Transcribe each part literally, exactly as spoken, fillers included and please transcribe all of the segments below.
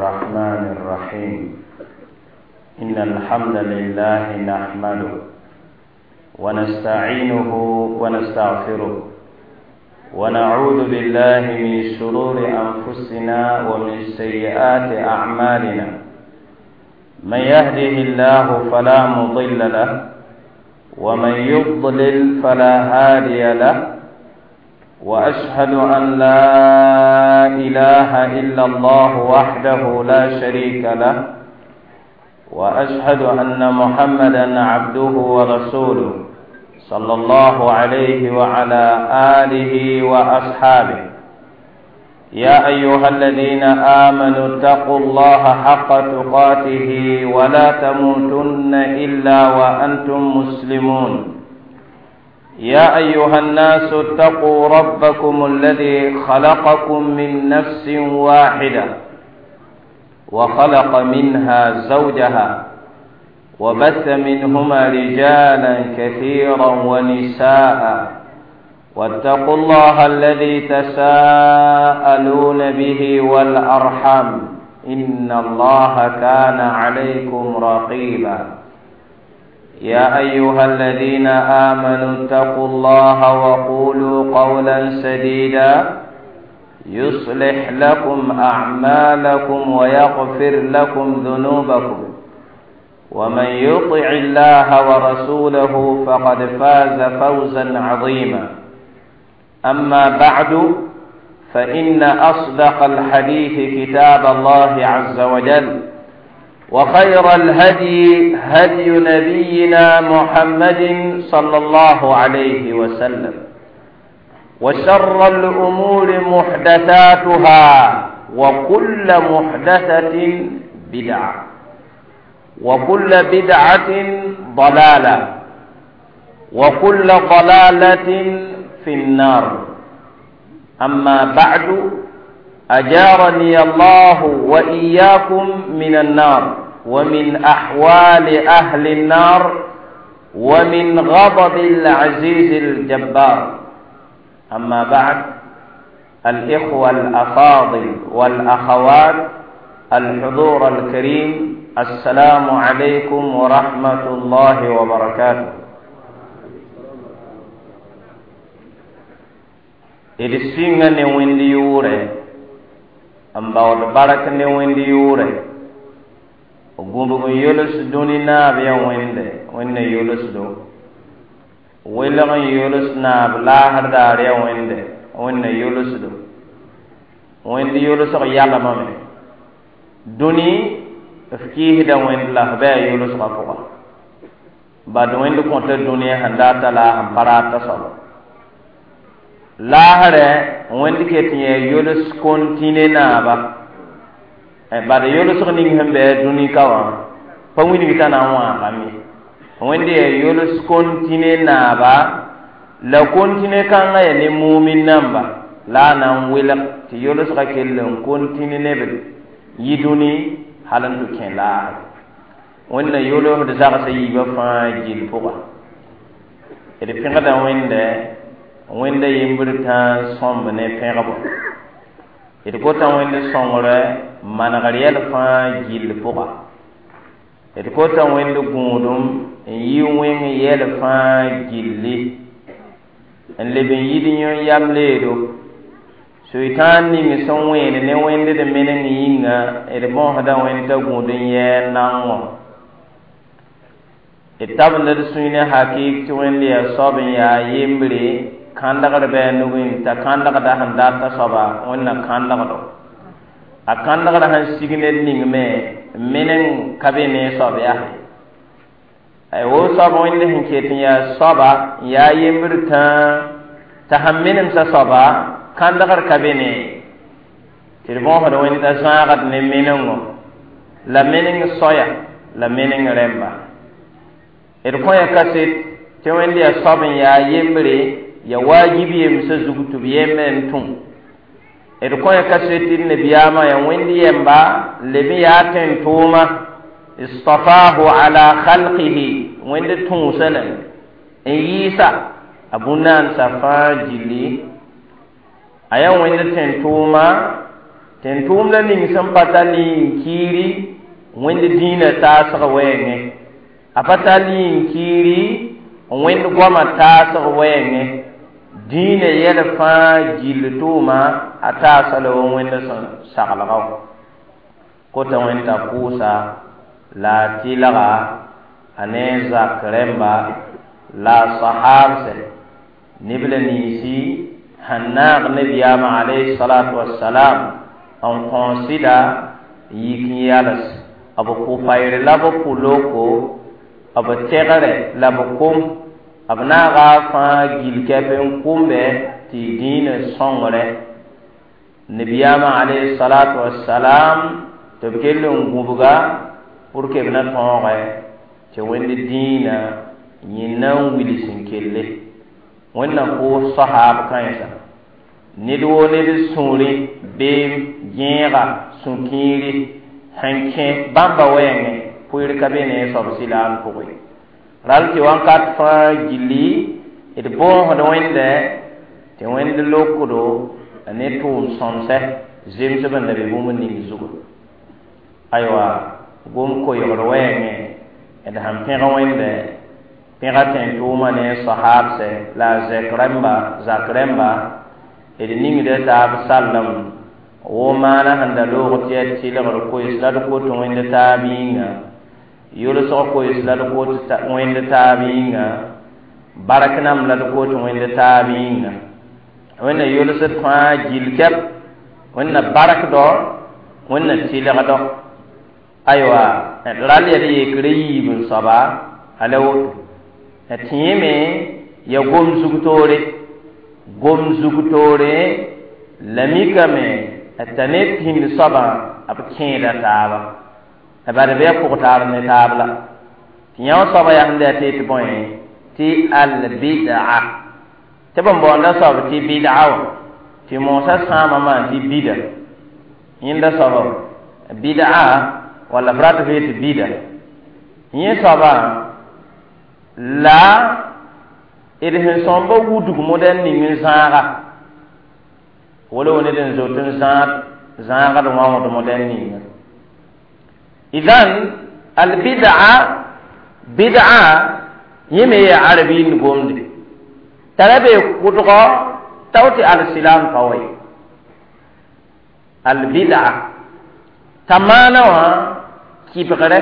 الرحمن الرحيم إن الحمد لله نحمده ونستعينه ونستغفره ونعوذ بالله من شرور أنفسنا ومن سيئات أعمالنا من يهده الله فلا مضل له ومن يضلل فلا هادي له وأشهد أن لا إله إلا الله وحده لا شريك له وأشهد أن محمدا عبده ورسوله صلى الله عليه وعلى آله وأصحابه يا أيها الذين آمنوا اتقوا الله حق تقاته ولا تموتن إلا وأنتم مسلمون يا أيها الناس اتقوا ربكم الذي خلقكم من نفس واحدة وخلق منها زوجها وبث منهما رجالا كثيرا ونساء واتقوا الله الذي تساءلون به والأرحام إن الله كان عليكم رقيبا يا أيها الذين آمنوا اتقوا الله وقولوا قولا سديدا يصلح لكم أعمالكم ويغفر لكم ذنوبكم ومن يطع الله ورسوله فقد فاز فوزا عظيما أما بعد فإن أصدق الحديث كتاب الله عز وجل وخير الهدي هدي نبينا محمد صلى الله عليه وسلم وشر الأمور محدثاتها وكل محدثة بدعة وكل بدعة ضلالة وكل ضلالة في النار أما بعد أجارني الله وإياكم من النار ومن أحوال أهل النار ومن غضب العزيز الجبار أما بعد الإخوة الأفاضل والأخوات الحضور الكريم السلام عليكم ورحمة الله وبركاته إرسينا نويندي يوري أمباود بارك نويندي يوري وقوموا يولس دوني نابيا ويندي وين يولس دو ويلغن يولس ناب لا هرداريا ويندي وين يولس دو ويندي يولس غيالا مامي دوني فكيه دا ويند لا بيا يولس غفوة بعد ويند كنت الدنيا هنداتا لا همبراتا صلو lahare wendi ketiye yolus kontine naba e bada yolus ning hembe duni kawa pamwini bitana wa kami wendi yolus kontine naba la kontine kanga ya ni mu'min namba la nan wila ti yolus ka kellen kontine nebe yiduni halandu ken la wonna yolo da zaka sayi ba fa jil fuqa e de pinga da wende wende yimburta sombe ne pegabo ite kota wende songore managariyal fa jil fuqa ite kota wende gundum yi wen yel fa jilli en leben yidinyo yamledo shaitan ni mi son wende ne wende de menen yinga ite bon hada wende gundun ye nanwo itabne de suine hakik to wende ya sobin ya yimbre kandagar be nugun ta kandaga da handa ta soba wonna kandaga do a kandaga da han sigine ning me menen kabine soba ya ay wo soba wonde hinke tinya soba ya yimrta ta hamminen sa soba kandagar kabine tirbon hodo woni ta saagat ne menengo la menen soya la menen remba er ko ya kasit te wonde ya soba ya yimbre ya wajibi ya misa zugutu biyemen tun edo ko ya kasetin ne biyama ya wendi yemba lebi ya ten tuma istafahu ala khalqihi wendi tun sanan en yisa abunan safa jili ayan wendi ten tuma ten tum la ning sam patali kiri wende dina ta sa wenge apatali kiri wende goma ta sa wenge dina yela fa giltuma ata salo wende sagalaw ko ta wenta kusa la tilaga aneza kremba la sahabse nibla nisi hanaq nabiyama alayhi salatu wassalam on consider yikiyalas abu kufayre labo kuloko abu tegare labo kum abna gafa gilkepen kumbe ti dina songore nabiyama alayhi salatu wassalam to kelon gubuga pour que bna tonge ci wende dina yinan wili sinkelle wannan ko sahab kansa ni do ne bi suri be ginga sunkiri hanke bamba wenge pour ka bene so silam ko wi ral ti wan kat fa gili et bon hodo wende te wende lokudo ne to sonse zim se banda be bum ni zugo aywa gom ko yoro wenge et ham pera wende pera ten to mane sahab se la zakramba zakramba et ningi de tab sallam o mana handa lo tiet sila ko isla ko to wende tabinga yolo so ko isla ko to wende tabinga baraknam la ko to wende tabinga wenda yolo se fa jilkep wenda barak do wenda sila do aywa ral ya de kri bun saba alaw atiyeme ya gom zugtore gom zugtore lamikame atanet hin saba abkenda taba abare be ko tar ne tabla tiyaw saba ya hande te point ti al bid'a te bon bonda saba ti bid'a ti mosa sama man ti bid'a inda saba bid'a wala brata fete bida yin saba la idhin sombo wudu modern ni min zara wala woni den zotun zat zara do wawo do modern ni idan al bid'a bid'a yime ya arabi ni gomde tarabe kutugo tawti al silam kawai al bid'a tamana wa kibgare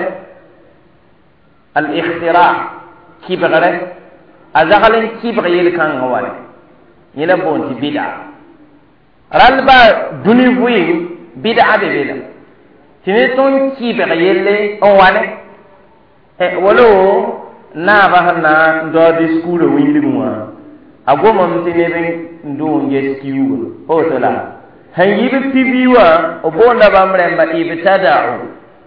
al ikhtira kibgare azagalen kibgayel kan wale yela bonti bid'a ralba duni wi bid'a be bela tini ton kibgayele on wale e wolo na ba na do di school windi muwa agoma mtine ben ndo nge skiwu o to la hanyibe pibiwa obonda bamremba ibtada'u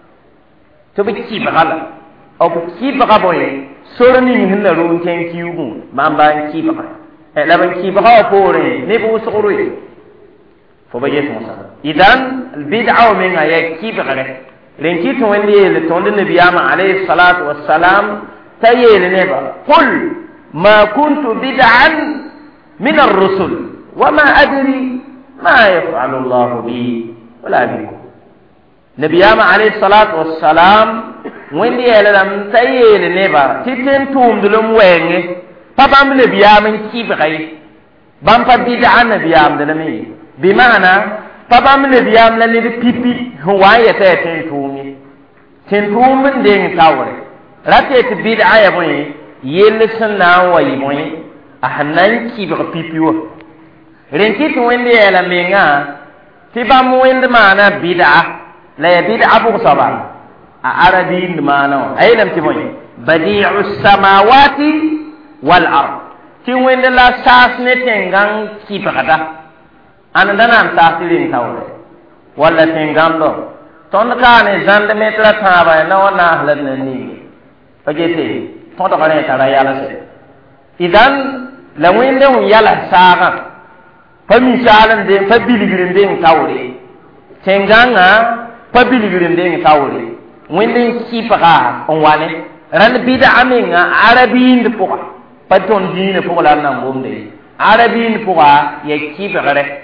to bi kibgala o kibga boye sorni hinna ru ken kiwu mamba kibga e laban kibga pore ne bu suguri fo ba yes musa idan al bid'a min ya kibga len ki to wende le to ne biyama alayhi salatu wassalam tayele ne ba qul ma kuntu bid'an min ar-rusul wama adri ما يفعل الله بي ولا بكم نبيام عليه الصلاة والسلام وين يلم تيل نبا تتن توم دلم وين فبام نبيام كيف غي بام فبيدع نبيام دلمي بمعنى فبام نبيام للي بيبي هو يتن تومي تن توم من دين تاور راتي بيدع يا بوي يلسنا وي بوي أحنان كيف بيبيو renkit wende yela menga tibam wende mana bid'a la bid'a bu saba a arabi mana aylam timoy badi'u samawati wal ard ti wende la sas ne tengang kibada anandana tasirin tawre wala tengam do ton ka ne zande metra thaba na wana ahlan ni pagete ton to kane tara yala se idan la wende yala saga famisalan de fabiligirin de tawre tenganga fabiligirin de tawre wendin kipaka on wane ran bida aminga arabin de poka paton dine poka la nan bomde arabin poka ye kipaka re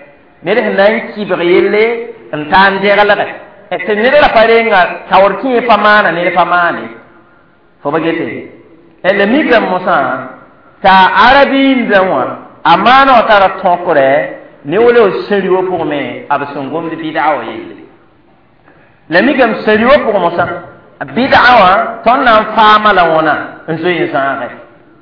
ne de nan ki be yelle en tan de gala ga e te ne la parenga tawrki pamana ne pamani fo bagete e le migram mosa ta arabin dawa amana tara tokore ne wole o seriwo pour me absongom de bid'a wa yelle le migram seriwo pour mosa bid'a wa ton nan fama la wona nzo yin sa ga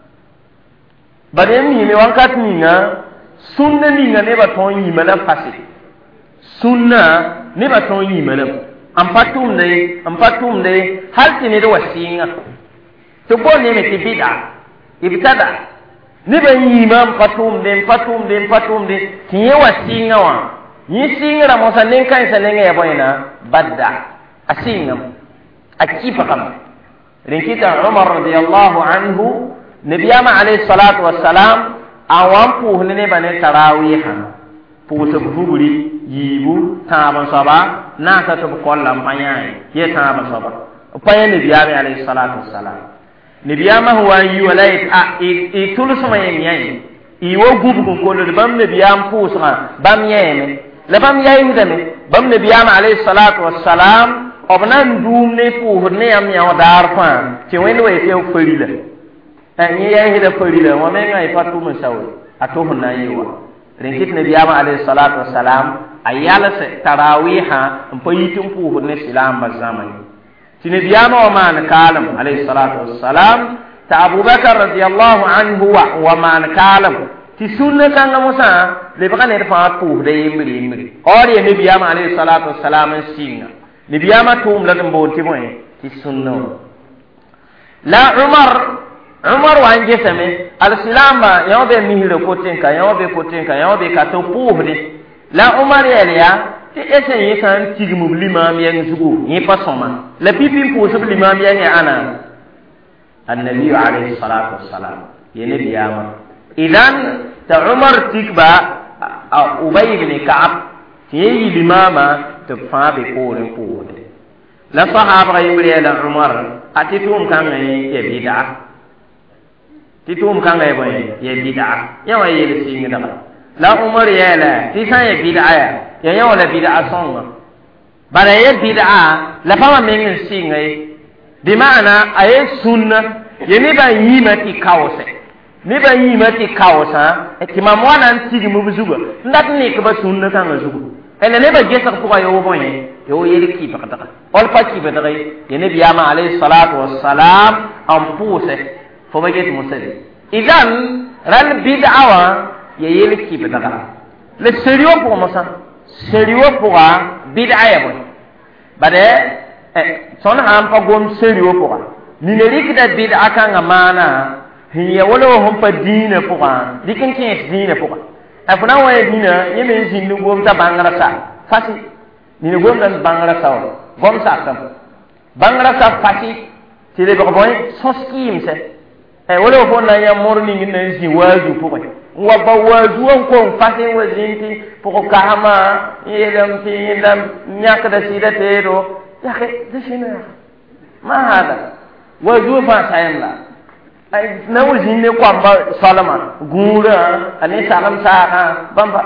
bare mi me wankat ni nga sunna ni nga ne ba ton yi mala fasi sunna ne ba ton yi mala am patum ne am patum ne halti ne do wasinga to bo ne me bid'a ibtada ne ba yi imam patum ne patum ne patum ne tiye wasinga wa yi singa ra mo sanen kan sanen ya boyna badda asinga akifa kam rinkita Umar radiyallahu anhu nabiyama alayhi salatu wassalam awan pu ne bane tarawih pu to buguri yibu taban saba na ta to kollam panyai ye taban saba panya nabiyama alayhi salatu wassalam nabiyama huwa yulayt a i tulu sama yemi i wo gubu ko lo bam nabiyam pu sama bam yemi la bam yayi dame bam nabiyama alayhi salatu wassalam obnan dum ne pu ne am yaw dar fa ti wendo e te feri la ani ya hida feri la wa men ngai fatu mun sawi ato hunna yiwa rinkit nabi ama alayhi salatu wassalam ayala se tarawiha mpayitum pu ne silam bazamani ti nabi ama wa man kalam alayhi salatu wassalam ta abubakar radiyallahu anhu wa man kalam ti sunna kanga musa le bakane fa pu de yimri yimri ori nabi ama alayhi salatu wassalam singa nibiyama tum la dum bonti moy ci sunna la umar umar wanje same al silama yobe mihiro kotenka yobe kotenka yobe ka to puhde la umar yeliya ti ese yi kan tigmu limam yang zugu ni pasoma la pipim po sub limam yang ana annabi alayhi salatu wassalam ye nibiyama idan ta umar tikba ubay ibn ka'ab yi limama fa be ko ren ko la sahaba yimre la umar atitum kan ay ye bid'a titum kan ay boy ye bid'a ya wa ye singa da la umar ya la ti san ye bid'a ya ya ya wala bid'a songa bara ye bid'a la fama men singa bi maana ay sunna ye ni ba yima ti kawse ni ba yima ti kawsa e ti mamwana ntigi mu buzuga ndat ni ko ba sunna kan zugu ene ne ba gesa ko yo boye yo yeli ki ba ta ol pa ki ba ta ye ne biyama alayhi salatu wassalam am puse fo ba get musali idan ran bid'a wa ye yeli ki ba ta le seriyo pour mosa seriyo pour bid'a ya boy bade eh son ham pa gom seriyo pour ni ne rikida bid'a kan amana hiya wala hum pa dina pour dikin ki dina pour afuna wa dina yeme jinnu gom ta bangara sa fasi ni gom dan bangara sa gom sa tam bangara sa fasi ti le boy soski imse e wala ko na ya morning ni si waju po wa ba waju ko fasi wa jinti pour kahama yelam ti yelam nyak da sida tero ya ke dishina ma hada waju fa sayamla ay na wajin ne kwamba salama gura ani salam saha bamba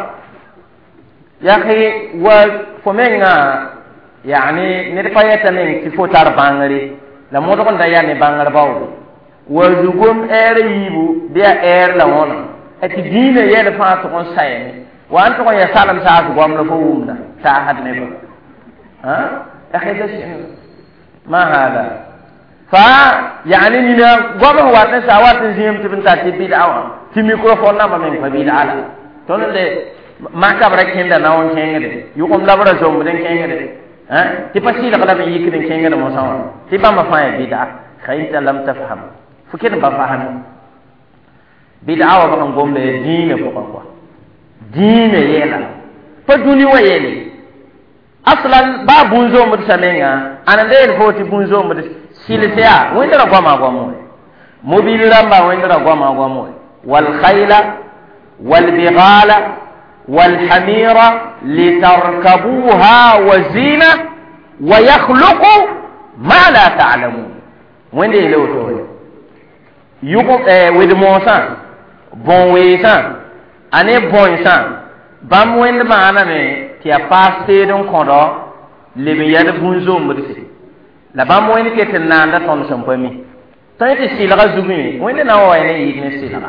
ya khi wa fomenga yani ne payata ne ki fotar bangari la modo kon da yani bangar bawo wa zugum ere yibu dia er la wona ati dina yele fa to kon sayni wa anto kon ya salam saha ko am la fo wumna ta had ne ba ha ya khi da ma hada fa yani ni na gobe wata sawata zim tibin ta tibi da'awa ti microphone na ba men fa bi da'ala to ne ma ka bara kenda na won kengede yu kom labara zo mu den kengede ha ti pasi la kala be yikiden kengede mo sawa ti ba ma fa bid'a khayta lam tafham fukin ba faham bid'a wa ba ngombe dine ko kwa dine yela fa duni wa yeli aslan ba bunzo mu samenga anande hoti bunzo mu silisiya wendera goma gomo mobiliramba wendera goma gomo wal khayla wal bighala wal hamira litarkabuha wa zina wa yakhluqu ma la ta'lamun wende lewoto yuko eh with mosa bon we san ane bon san bam wẽnd maaname tɩ yaa paas teed n kõdɔ leb n yɛd bũn-zombdse la bãmb wẽnd ket n naanda tõnd sẽn pa mi tõe tɩ sɩlga zugẽ wẽnd na n wa ne yɩɩd ne sɩlga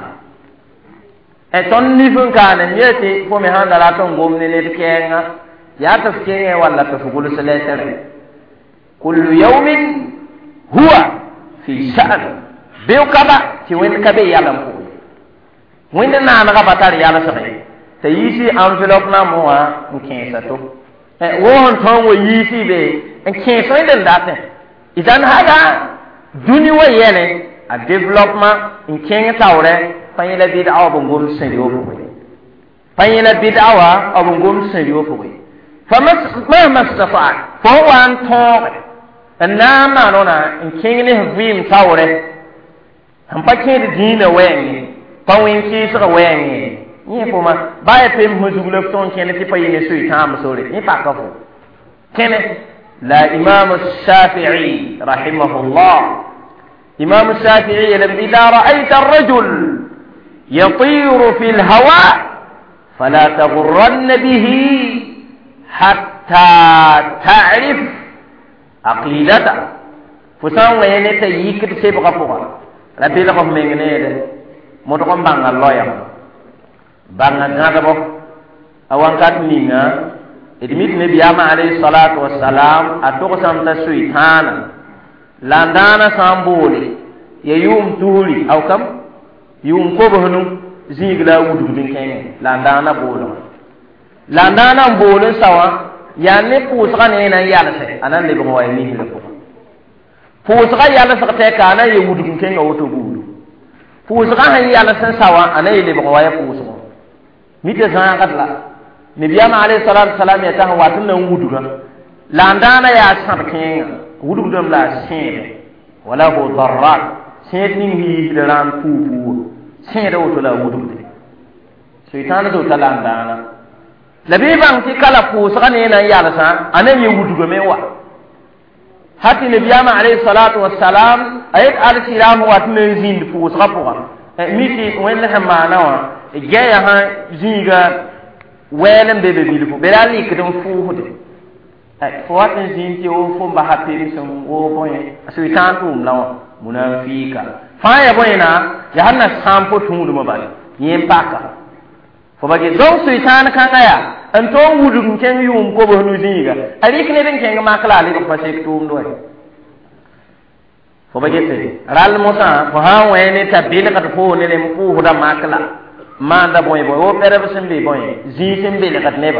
tõnd nif n kaane m yee tɩ fo me sãn da rat n gom ne ned kɛɛngã yaa tɩ f kẽngẽ walla tɩ f gʋls lɛsrẽ kullu yaumin huwa fi sha'n beo kaba tɩ wẽnd ka be yalã n pʋgẽ wẽnd naanega ba tar yalsge t'a yiisi enveloppe nambẽ wã n kẽesa to woo n tõng wa yiisi be n kẽes wẽnd n datẽ idan hada dũni wa yɛlẽ a développement n kẽng taoorɛ pa yẽ la bɩd awa b n gomd sẽn reo pʋgẽ pa yẽ la bɩd awa b n gomd sẽn reo pʋgẽ fa mahma stafaat fo n wa n tõoge n na n maan wãna n kẽng ne f vɩɩm taoorɛ n pa kẽed dĩinã wɛɛngẽ pa wẽn kɩɩsg wɛɛngẽ yẽ fo ma baa ya pem fõ zug la f tõnd kẽne tɩ pa yẽ ne soɩ-tãamb sore yẽ paka fo kẽne la imam الشافعي رحمه الله إمام الشافعي إذا رأيت الرجل يطير في الهواء فلا تغرن به حتى تعرف عقيدته فسان وين تيكد سبغ فوق لا بيلغ من غنيد متقم بان الله يا بان غادبو اوان كات نينا ادميت نبي عليه الصلاه والسلام اتوقسم تسويتانا landana sambole ya yum turi aw kam yum ko bohnu zigla wudu bin kenge landana bolo landana bolo sawa ya ne pusga ne na yalse anan le bo way mi le ko pusga yalse te kana ye wudu bin kenge woto budu pusga han yalse sawa anan le bo way pusga mi te san kadla nabiyama alayhi salatu wassalam ya tan watun nan wudu ga landana ya san kenge wudum dum la sẽede wala ho darrat sẽed ning hiisd rãnd puu-puu sẽeda woto la wudumde soɩtãana zota la n daana la bɩ bãng tɩ kala pʋʋsga ne na n yalsã a na yẽ wudgame wa ha tɩ nabiyaama alayhi salatu wasalam a yet alsilaam wat na n zĩnd pʋʋsga pʋga mi tɩ wẽnd sẽn maana wã gɛya sã zĩiga wɛɛl n be be bilfu be ra likd n fʋʋsde fo wat n zĩn tɩ fo n basa pemsẽn wo bõe soɩtãan tʋʋm la wã munafiika fãa ya bõena ya sãn na sãam fo tũudmã bale yẽ paka fo ba ge donc soɩtãan kãngã yaa n tõog wudg n kẽng yʋʋm kobs nu zĩiga a rɩk ned n kẽng mak la a lebg pa sek tʋʋmd wɛ fo ba gete rall mosã fo sã n wẽ ne t'a belgd foo ne le n pʋʋsda mak la maanda bõe bõe wo pɛrb sẽn be bõe zĩig sẽn belgd neba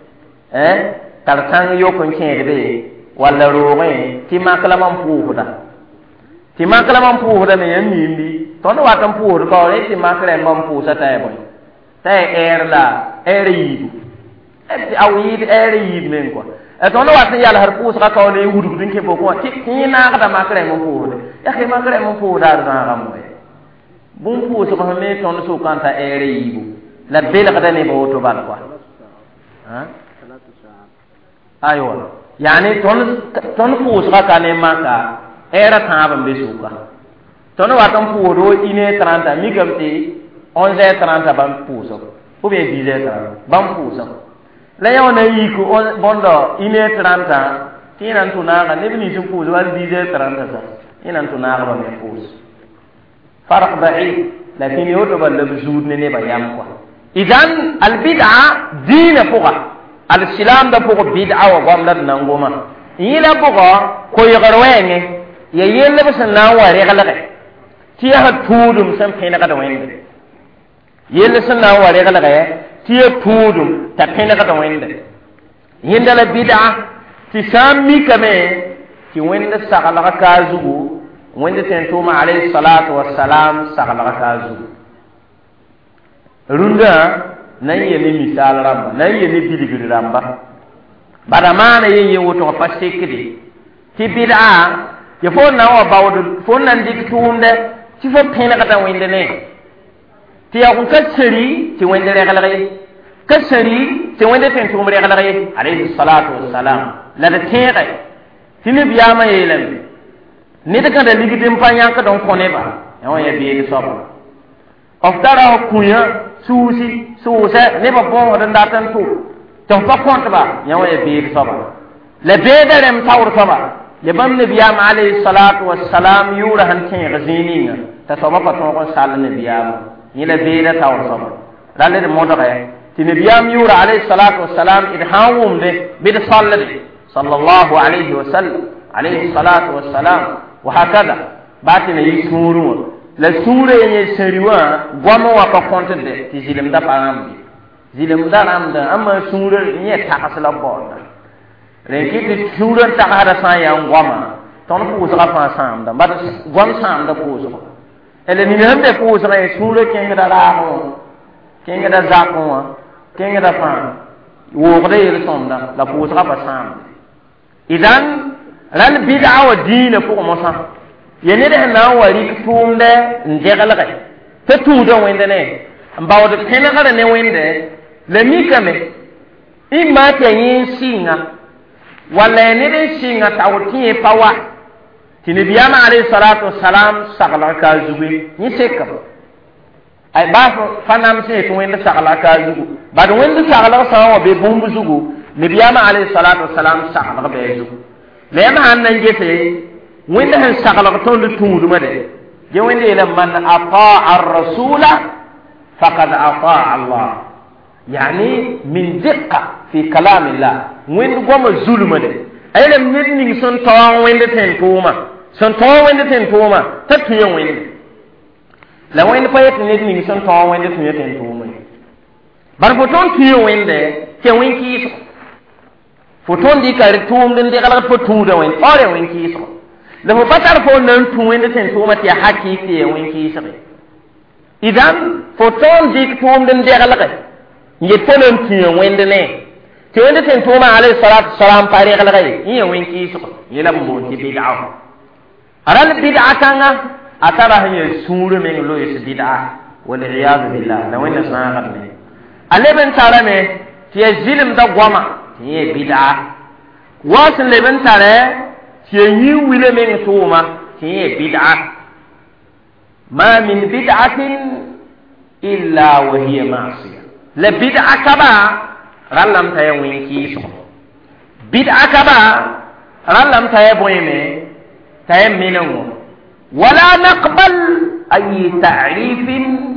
tar tãng yok n kẽed be walla roogẽ tɩ makla mam pʋʋsda tɩ makla mam pʋʋsda me yãmb miimbi tõnd wat n pʋʋsd kaoore tɩ mak rẽ mam pʋʋsa t'a ya bõe t'a ya ɛɛr la ɛɛr yiibu a yɩɩd ɛɛr yiib men kɔa tõnd wat n yalsd pʋʋsga kaoole n wudgd n kẽ pʋgẽ wã tɩ yẽ naagda mak rẽ m pʋʋsde yak mak rẽ m pʋʋsda ad zãagam wɛ bũmb pʋʋsg f me tõnd sʋkã n t'a ɛɛr yiibu la belgda neba woto bal kɔa aywa yani ton ton pʋʋsga ka ne maka era tãab n be sʋka tõnd wat n pʋʋsd une heure trente mikame tɩ onze heure trente bãmb pʋʋsg ou bien dix heure trente bãmb pʋʋsg la yã wã na yik bõnd une heure trente tɩ yẽ na n tʋ naaga neb nins n pʋʋs wal dix heure trente sa yẽ na n tʋ naagba me pʋʋs farq baid la tɩ ne woto bal la b zuud ne nebã yam kɔa idan albida diinã pʋga alsilam da pʋg bid'a wa gomda d nan goma yɩla bʋgɔ koɩgr wɛɛngẽ ya yellb sẽn na n wa reglge tɩ yaa tũudum sẽn pẽnegd wẽnde yell sẽn na n wa reglge tɩ ya tũudum t'a pẽnegd wẽnde yẽnda la bid'a tɩ sã n mikame tɩ wẽnd saglg kaa zugu wẽnd tẽn tʋʋma alayhi salatu wasalam saglg kaa zugu rũndã na n yẽ ne misaal rãmba na n yẽ ne bilgr rãmba bada maana yen yẽ woto pa sekde tɩ bid'a tɩ fo na n wa baood fo na n dɩk tʋʋmdɛ tɩ fo pẽnegda wẽnd ne tɩ ya ka sẽri tɩ wẽnd reglg ye ka sẽri tɩ wẽnd tẽn tʋʋm reglg ye alayhi salatu wasalam la d tẽege tɩ nebiyaamã yeelame ned gãda ligd n pa yãkd n kõ neba ya wã ya beed soaba f tara kũyã suusi suusa ne ba bon da datan to to pa konta ba yawa e be so ba le be da rem tawr so ba le bam nabiyam alayhi salatu wassalam yura han tin gazini ta so ba pa to ko sal nabiyam ni le be da tawr so ba dalle de modo ga ti nabiyam yura alayhi salatu wassalam id hawum de bid sallati sallallahu alayhi wasallam alayhi salatu wassalam wa hakada batina yisuru la sure ye seriwa gwamo wa pa konta de ti zilim da param zilim da ram da amma sure ye ta asla borda reki ti sure ta hada sa ya gwama ton pu sa fa sam da ba gwam sam da pu so ele ni hande pu sa ye sure ken da la ho ken da za ko ken da fa wo gre ye som da la pu sa fa sam idan ral bid'a wa din fu mo sa yene de na wari tumde ndegalga te tudo wende ne mbawde tenagara ne wende le mikame imma te yin singa wala ne de singa tawti pawa tinibiyama alayhi salatu wassalam sagala ka zubi ni sekka ay ba fanam se to wende sagala ka zugu ba do wende sagala sa wa be bumbu zugu nibiyama alayhi salatu wassalam sagala be zugu le ma hanan gete wanda han sagala ton du tudu made je wanda ila man ataa ar-rasula faqad ataa Allah yani min diqqa fi kalam Allah wanda goma zuluma de ayla min ni son taw wanda ten tuma son taw wanda ten tuma tatuyo wanda la wanda payet ni ni son taw wanda tuyo ten tuma bar foton tuyo wanda ke winki foton di ka tum den de kala fotu da wanda ore winki so da mu batar ko nan tun wanda tan to mata hakiki ya winki shi idan foton dik tum den de galaka ye tonon tiyo wanda ne te wanda tan to ma alayhi salatu salam pare galaka ye winki shi ye la mu ti bid'a aral bid'a kanga atara hanye suru men lo is bid'a wal iyad billah da wanda sana ne aleben tare me ti zilim da gwama ti bid'a wasin leben tare تيني ولا من توما تي بدعة ما من بدعة إلا وهي معصية لا بدعة كبا رلم تاي وينكيس بدعة كبا رلم تاي بويمه تاي منو ولا نقبل أي تعريف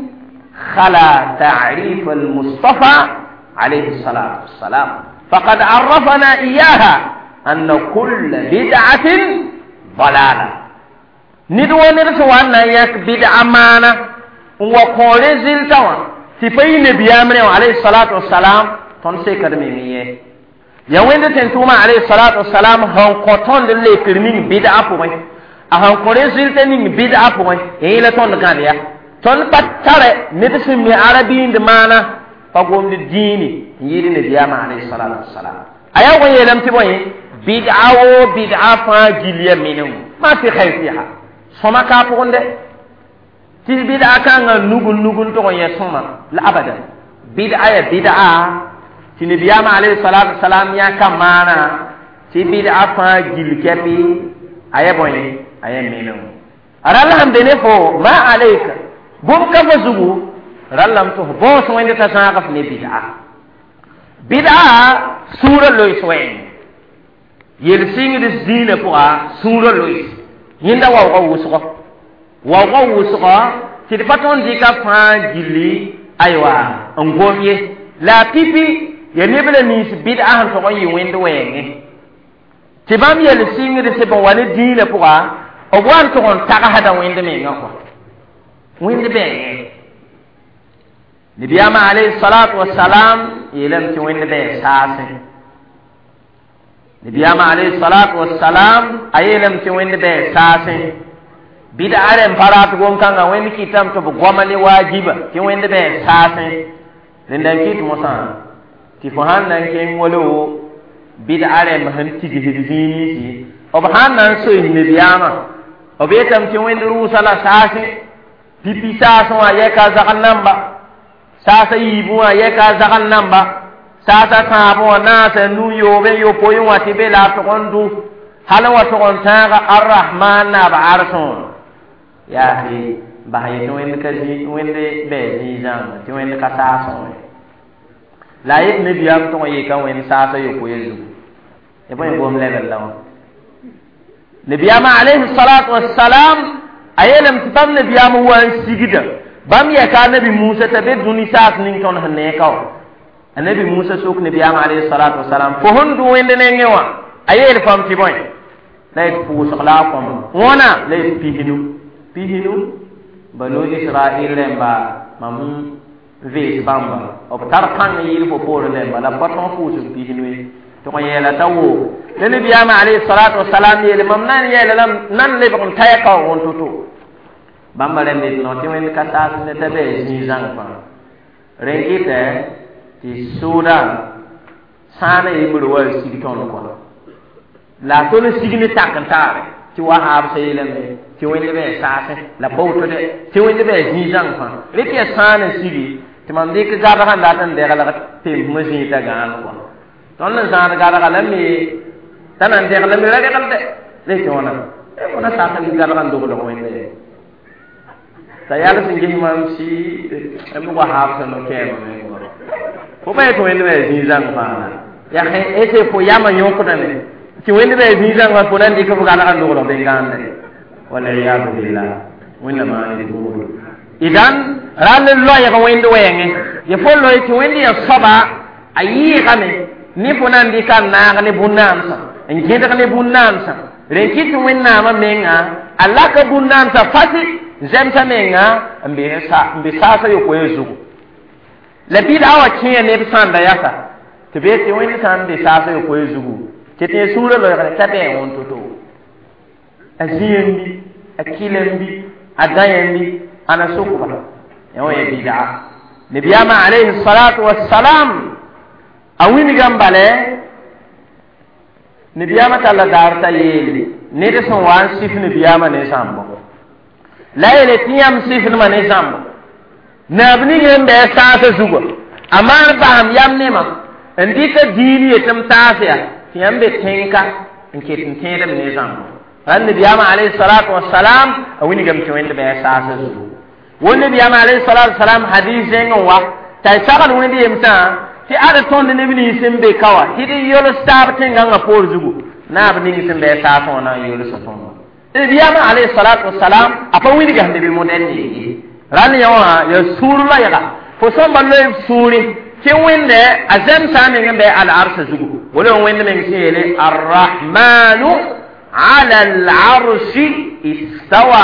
خلا تعريف المصطفى عليه الصلاة والسلام فقد عرفنا إياها أن كل بدعة ضلالة ندوى نرسوانا يك بدعة مانا وقول زلتوا تفين بيامره عليه الصلاة والسلام تنسي كرمينيه يوين تنتوما عليه الصلاة والسلام هم قطن للي كرمين بدعة بوين أهم قول زلتنين بدعة بوين إيه لتون غانيا تون بطارة ندسمي عربين دمانا فقوم للديني يرين بيامه عليه الصلاة والسلام أيها ويلم تبوين بدعة وبدعة فاجلية منهم ما في خير فيها سما كابون ده تي بدعة كان نقول نقول تو يسمع لا أبدا بدعة بدعة تي نبيام عليه الصلاة والسلام يا كمانا تي بدعة فاجل كبي أيه بوي أيه منهم أرالهم دنيفو ما عليك بوم كفزو رالهم تو بوس وين تسانق في بدعة بدعة سورة لويسوين yel singri zina puga sura lois yinda wa wa wusqa wa wa wusqa ti paton di ka fa gili aywa ngomye la pipi ye nebele ni bid'a han to yi wende wenge ti bam yel singri se bon wala dina puga o wan to on taga hada wende me ngako wende be nabiyama alayhi salatu wassalam yelam ti wende be saase nabiyama alayhi salatu wassalam ayelam ti wende be saase bid'a ren parat gom kanga wende kitam to gomale wajiba ti wende be saase lendan kit mosa ti fo hannan ken wolo bid'a ren han tigi hidini si ob hannan so nabiyama obetam ti wende rusala saase pipi saaso ayeka zakan namba saasa yibu ayeka zakan namba sasa tabo na sa nu yo be yo poyo wati be la to kondu hala wa to kontaga arrahman na ba arson ya fi ba ye to wende ka ji wende be ji jang ti wende ka sa so la ye ne biyam to ye ka wende sa sa yo ko yezu e boy bom level law nabiyam alayhi salatu wassalam ayelam titam nabiyam wan sigida bam ya ka nabi Musa tabe duni sas ning ton hanne kaw nabi Musa sok nabiyam alayhi salatu wassalam fo hondu wende ne ngewa ayel fam ti boy lay fu sala kom wona lay pihinu pihinu banu Israel lemba mam ve bamba op tar kan yil fo por lemba la paton fu su pihinu to ko yela tawo le nabiyam alayhi salatu wassalam yele mam nan yele lam nan le bakon tay ka won tutu bamba len ni no ti wen ka ta ne tabe ni zang pa rengite ti sura sana ibru wal sigiton ko la to ne sigini takantare ti wa har sayele ti wen be sase la bawto de ti wen be ni zang pa le ti sana sigi ti mam de ka ga ba da tan de ga la ti musi ta ga ko ton na sa ga ga la mi tanan de ga la mi la ga de le ti wona e wona sa ta ga ga ndo ko do wen de sayala singi mam si e mo wa har sa no ke mo fo ba to wen be ni zang pa ya he ese fo yama yoko tane ti wen be ni zang wa ponan di ko ga la ndo ko do be ngande wala ya billah wala ma ni ko idan ran lo ya ko wen do wenge ye fo lo ti wen ya saba ayi kame ni ponan di kan na ne bunan sa en ke da ne bunan sa ren ki to wen na ma menga Allah ka bunan sa fasi zemsa menga mbe sa mbe sa sa yo ko yezu la bi da wa kiyen ne bisan da yasa te be te wen san be sa sa yo ko yezu ke te sura lo ya ta be won to to aziyembi akilembi adayembi ana sukuba yo ye bid'a nabiyama alayhi salatu wassalam awini gambale nabiyama talla darta yeli ne de son wan sif nabiyama ne sambo la yele tiyam sifin mane zambo nabni ngembe saasa zugo amar baham yamne ma ndika dini etam taasiya tiyam be tenka nke tinte dem ne zambo ran nabiyama alayhi salatu wassalam awini gam to wende be saasa zugo wonne nabiyama alayhi salatu wassalam hadith en wa tay sagal wonde yemta ti ada tonde ne bini sembe kawa hidi yolo stab tenga nga por zugo nabni ngi sembe saasa na yolo saton nabiyama alayhi salatu wassalam apa wini ga hande be modeni ran yawa ya surla yaga fo somba lo suri ke winde azam sami ngambe al arsh zugu wala winde men sele arrahmanu ala al arsh istawa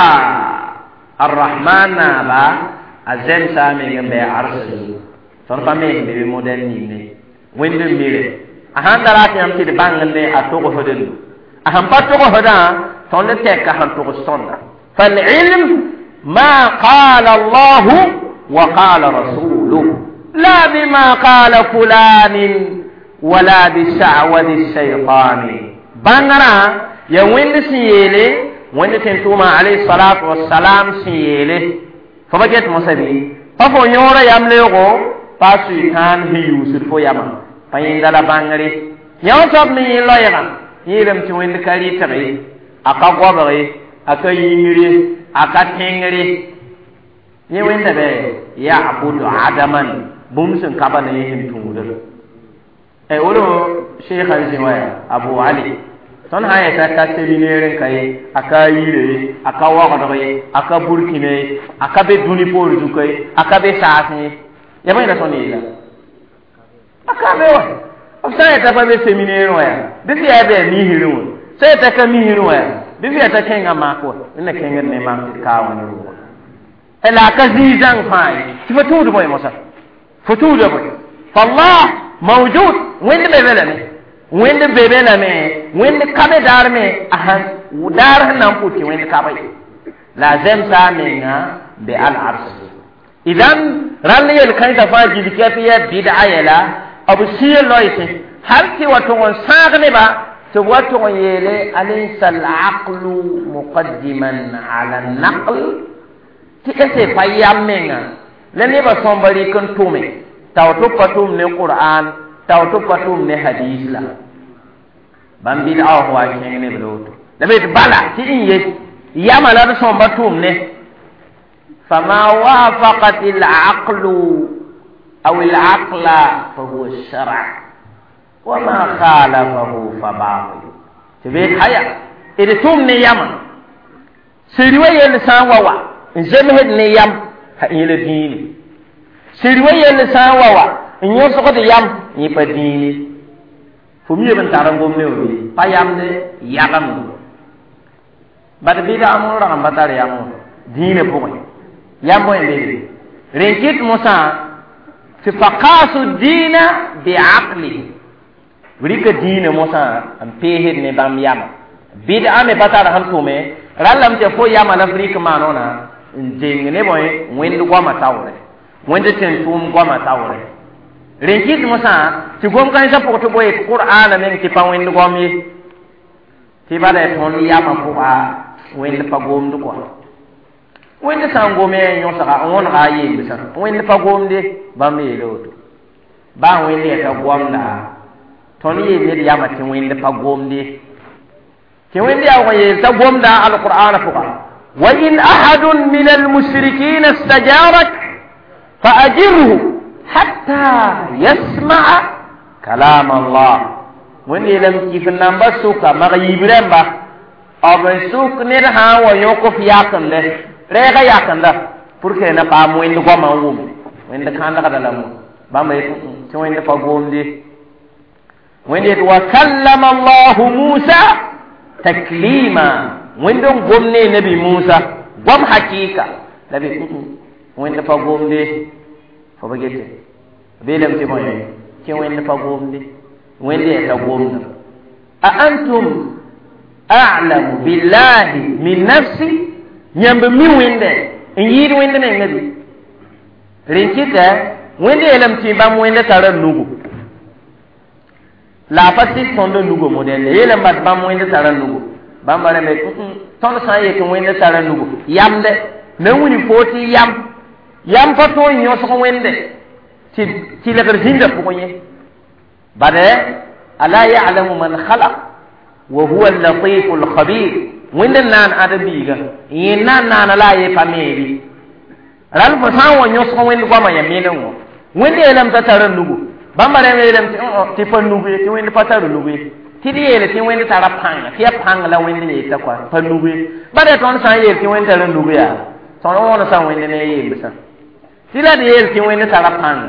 arrahmana ba azam sami ngambe arsh zugu son pa me be modeni ne winde mire ahandara ti am ti bangande atoko hoden aham patoko hoda ton le tek han to sonna fal ilm ma qala Allah wa qala rasuluhu la bima qala fulan wala bi sha'wati shaytan bangara ya wende siyele wende tentuma alayhi salatu wassalam siyele fo baget mosabi pa fo nyora yamle go pa suitan hi yusuf fo yama pa indala bangare yaw sob ni loyega yirem ti wende kali tabi aka gobre aka yingiri aka tengri ni wende be ya abudu adaman bumsun kabana yihim tumudur e woro sheikh al-ziwaya abu ali ton haya ta ta seminere kai aka yire aka wagobre aka burkine aka be duni poru kai aka be saasi ya bayna soni la aka be wa afsa ta fa be seminere wa bisi ya be mi hiru sai ta ka mihiru wa bibi ta kenga mako ina kenga ne ma ka wani ruwa ela ka zizan fai sifatu do boy mosa futu do boy fallah mawjud wende be belame wende be belame wende kabe darme ahan udar nan puti wende kabe lazem sa menga be al arsh idan ralle el kan ta faji dikafiya bid'a yala abu siya loite har ki wato on sagne ba تواتو يلي أليس العقل مقدما على النقل تكسي فايام مينا لن يبا صنبالي كن تومي توتو فتوم ني قرآن توتو فتوم ني حديث لا بامبيد أو هو أكين ني بلوتو لبيت بالا تين يس ياما لا صنبا توم ني فما وافقت العقل أو العقل فهو الشرع وما خالفه فباطل تبين حياة إذا توم نيام سيروي اللسان ووا زمهد نيام هإلى ديني سيروي اللسان ووا إن يسقط يام يبديني فمي بن تارم بومني وبي فيام ده يام بعد بيدا أمور رام بتار يام دين بومي يام بومي بيدي رنكيت موسى في فقاس الدين بعقله وليك دين موسى أم بيهد نبام يام بيدا أمي بتار هم تومي رالم تفو يام نفريك مانونا جينغ نبوي وين لقوا تاوري وين تنتوم قوا تاوري رنكيت موسى تقوم كان يسافر تبوي القرآن من كيفا وين لقوا مي تبا ده تون يام فوقا وين لقوم دقوا وين تسانغومي يوسا أون غايي بسا وين لقوم دي بامي لوتو با وين لي تقوم دا تون يمي يام تين وين لقوم دي تين وين دي أوي تقوم دا على القرآن فوقا وإن أحد من المشركين استجارك فأجره حتى يسمع كلام الله وين لم كيف نمبر سوكا مغيبرن با أبن سوك نرها ويوقف ياكن له ريغا ياكن له porque na pa mo en ko ma wum wen de kan da la mo ba mai to wen fa gom di wen de wa kallama Allah Musa taklima wen don gom ne nabi Musa gom hakika nabi wen de fa gom di fa bagete belam ti moy ci wen fa gom di wen de ta gom a antum a'lamu billahi min nafsi nyambe mi wende yid wende ne nabi rinkita wende elam ti bam wende tara nugo la pati tondo nugo model elam bat bam wende tara nugo bam bare me tondo sa ye to wende tara nugo yamde na wuni foti yam yam pato nyo so wende ti ti la berzinda ko nye bare ala ya'lamu man khalaq wa huwa al-latif al-khabir wende nan adabiga yin nan nan la ye fameli ral fo san wo nyo so wende ko ma ya menengo wende elam ta tara nugo bambare me elam ti ti fa nugo ti wende pa tara nugo ti di ele ti wende tara panga ti panga la wende ne ta kwa fa nugo bare ton san ye ti wende tara nugo ya son wona san wende ne ye bisa ti la di ele ti wende tara panga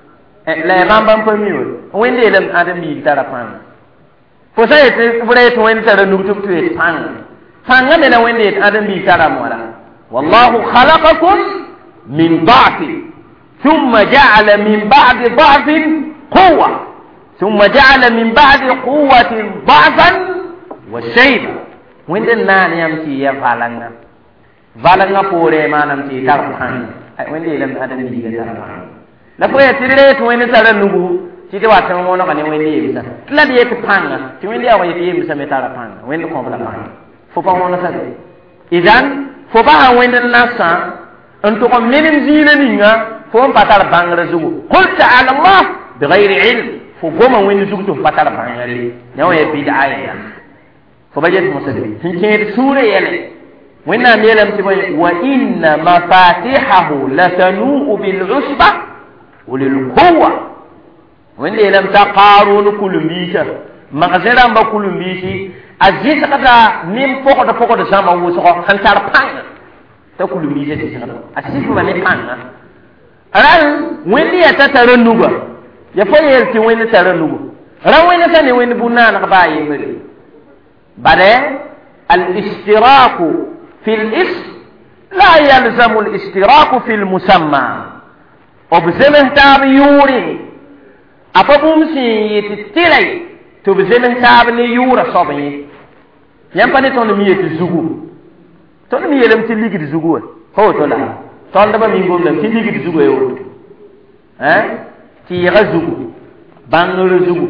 la bambam pa mi wende elam adabi tara panga fo sai ti fure ti wende tara nugo tu tu panga panga me na wende adabi tara mola wallahu khalaqakum min dha'fi thumma ja'ala min ba'di dha'fin quwwa thumma ja'ala min ba'di quwwatin dha'fan wa shayba wende nan yam ti ya valanga valanga pore manam ti tar panga ai wende lam adabi ga tar panga la ko ya tirire to wende tara nugu ti de watan mo no kan wende yebisa la de ti panga ti wende ya wende yebisa me tara panga wende ko bla panga fo pa wona sa idan fo ba wende nasa en to ko menim zina ninga fo patar bangra zugu qul ta'ala Allah bighayri ilm fo goma wende zugu to patar bangare nyaw e bid'a ya fo ba jet musadi hinke sura yele wenna melam ti boy wa inna mafatihahu latanu bil usba ulil quwwa wende lam taqarun kulumbika magazera mba kulumbiki azisa kata nim poko da poko da sama wo so kan tar panga ta kulumbije ti sana asifu mane panga ran wende ya tatara nuga ya fa yel ti wende tara nuga ran wende sane wende bunna na ba yi mari bare al istiraku fil ism la yalzamu al istiraku fil musamma obzemeh tab yuri apabum si yiti tilay to bizemeh tab ni yura sobi yam pani ton mi yiti zugu ton mi yelem ti ligi zugu ho to la ton da ba mi ngom lam ti ligi zugu e wo hein ti ya zugu bangere zugu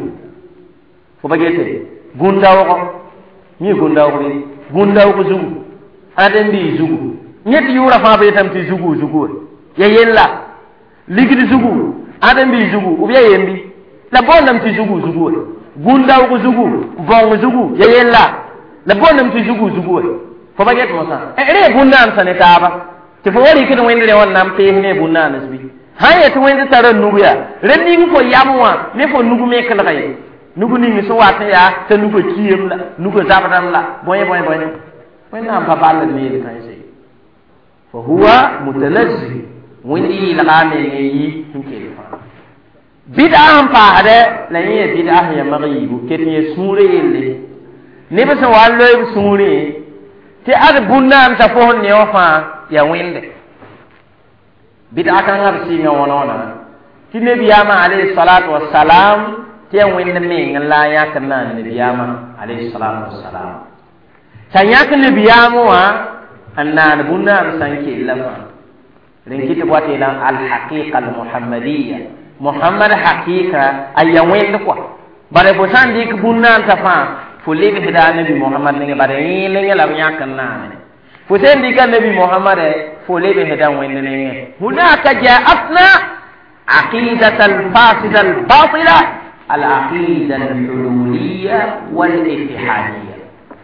fo bagete gunda wo mi gunda wo gunda wo zugu aden bi zugu ñet yura fa ba tam ti zugu zugu ya yella ligi zugu aden bi zugu ou bien yembi la bonam ti zugu zugu gunda wo zugu bon zugu ya yella la bonam ti zugu zugu fo baget mo sa e re gunda am sane taba ti fo wari kin wende ne wannan pe ne bunna nasbi haya to wende tara nubuya rendi ko yamwa ne fo nugu me kala kay nugu ni so wata ya ta nugu kiyem la nugu zabram la boye boye boye wenda am papa la ne kan sai fa huwa mutanazzi windi la game ne yi hinke fa bid'a am pa hada la yi bid'a ya maghibu ketni sure yelle ne ba so wallo sure ti ar bunna am ta fo ne ofa ya wende bid'a kan har si nga wona wona ti nabiyama alayhi salatu wassalam ti ya wende me ngala ya kana nabiyama alayhi salatu wassalam tan ya kan nabiyama wa anna bunna am sanke lafa ren kiti bote lan al haqiqa al muhammadiyya muhammad haqiqa ay ya wende ko bare bo san dik bunna ta fa fulli bi hida nabi muhammad ne bare ni le la ya kana فسين دي كان نبي محمد فولي بهدان ويننين هناك جاءتنا عقيدة الفاسدة الباطلة العقيدة الحلولية والاتحادية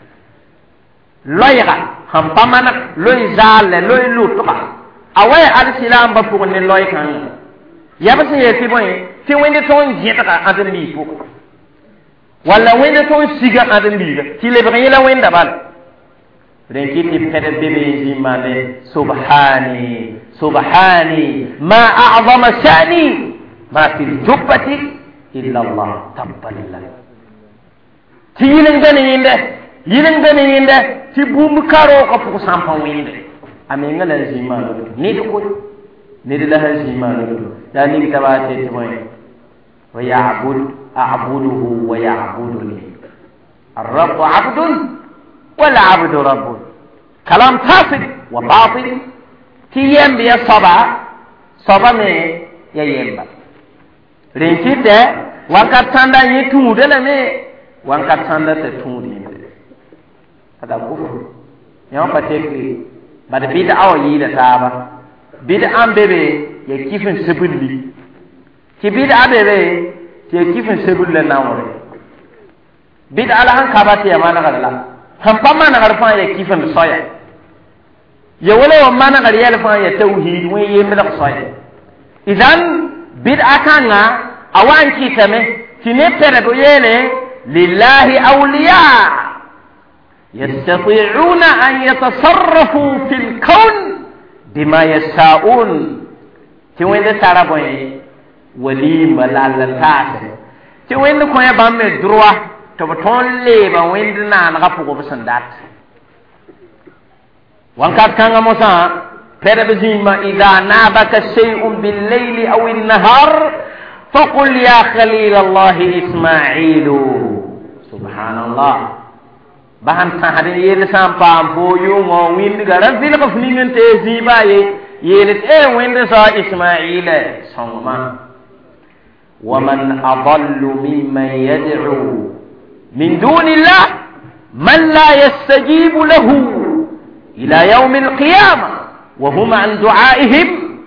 لويغا هم بمانا لوي زال لوي لوطبا أوي السلام بفوق لوي كان يابس يسي بوين في وين تون جيتك أدن لي فوق ولا وين تون سيغا أدن لي تي لبغي لا وين دبال رنكيتي بكده بيبي زيمانه سبحاني سبحاني ما أعظم شأني ما في الجبة إلا الله تبا لله تيلن غني ينده يلن غني ينده تبوم كارو كفو سامبا وينده أمين غلا زيمانه نيدكو نيد لها زيمانه يعني كتابات تموين ويعبد أعبده ويعبدني الرب عبد ولا عبد رب كلام فاسد وباطل تيم بيا صبا صبا مي يا يمبا رينكيته وانكا تاندا يتو دلا مي وانكا تاندا تتو دي هذا كفر يوم فتكلي بعد بيد او ييدا تابا بيد ام بيبي يا كيفن سبلي كي بيد ا بيبي يا كيفن سبل ناوري بيد على هان كاباتي يا مانا غلا هم بما نغرفان يا كيفن صايا يا ولا وما نغر يلفان يا توحيد وين يملك صايا اذن بدعه كان اوان كيتمه تنبتر بيله لله اولياء يستطيعون ان يتصرفوا في الكون بما يشاءون تي ده ترابوي ولي ملالتاس تي وين كو يا بام دروا تبطون لي با وين دنا نغفو كو بسندات وانكات كان موسى فربزيما اذا نابك شيء بالليل او النهار فقل يا خليل الله اسماعيل سبحان الله بان تهدي يلسان بام بويو مو وين غران في لقفنين تزيبا يلت اي وين سا اسماعيل سوما ومن اضل ممن يدعو من دون الله من لا يستجيب له إلى يوم القيامة وهم عن دعائهم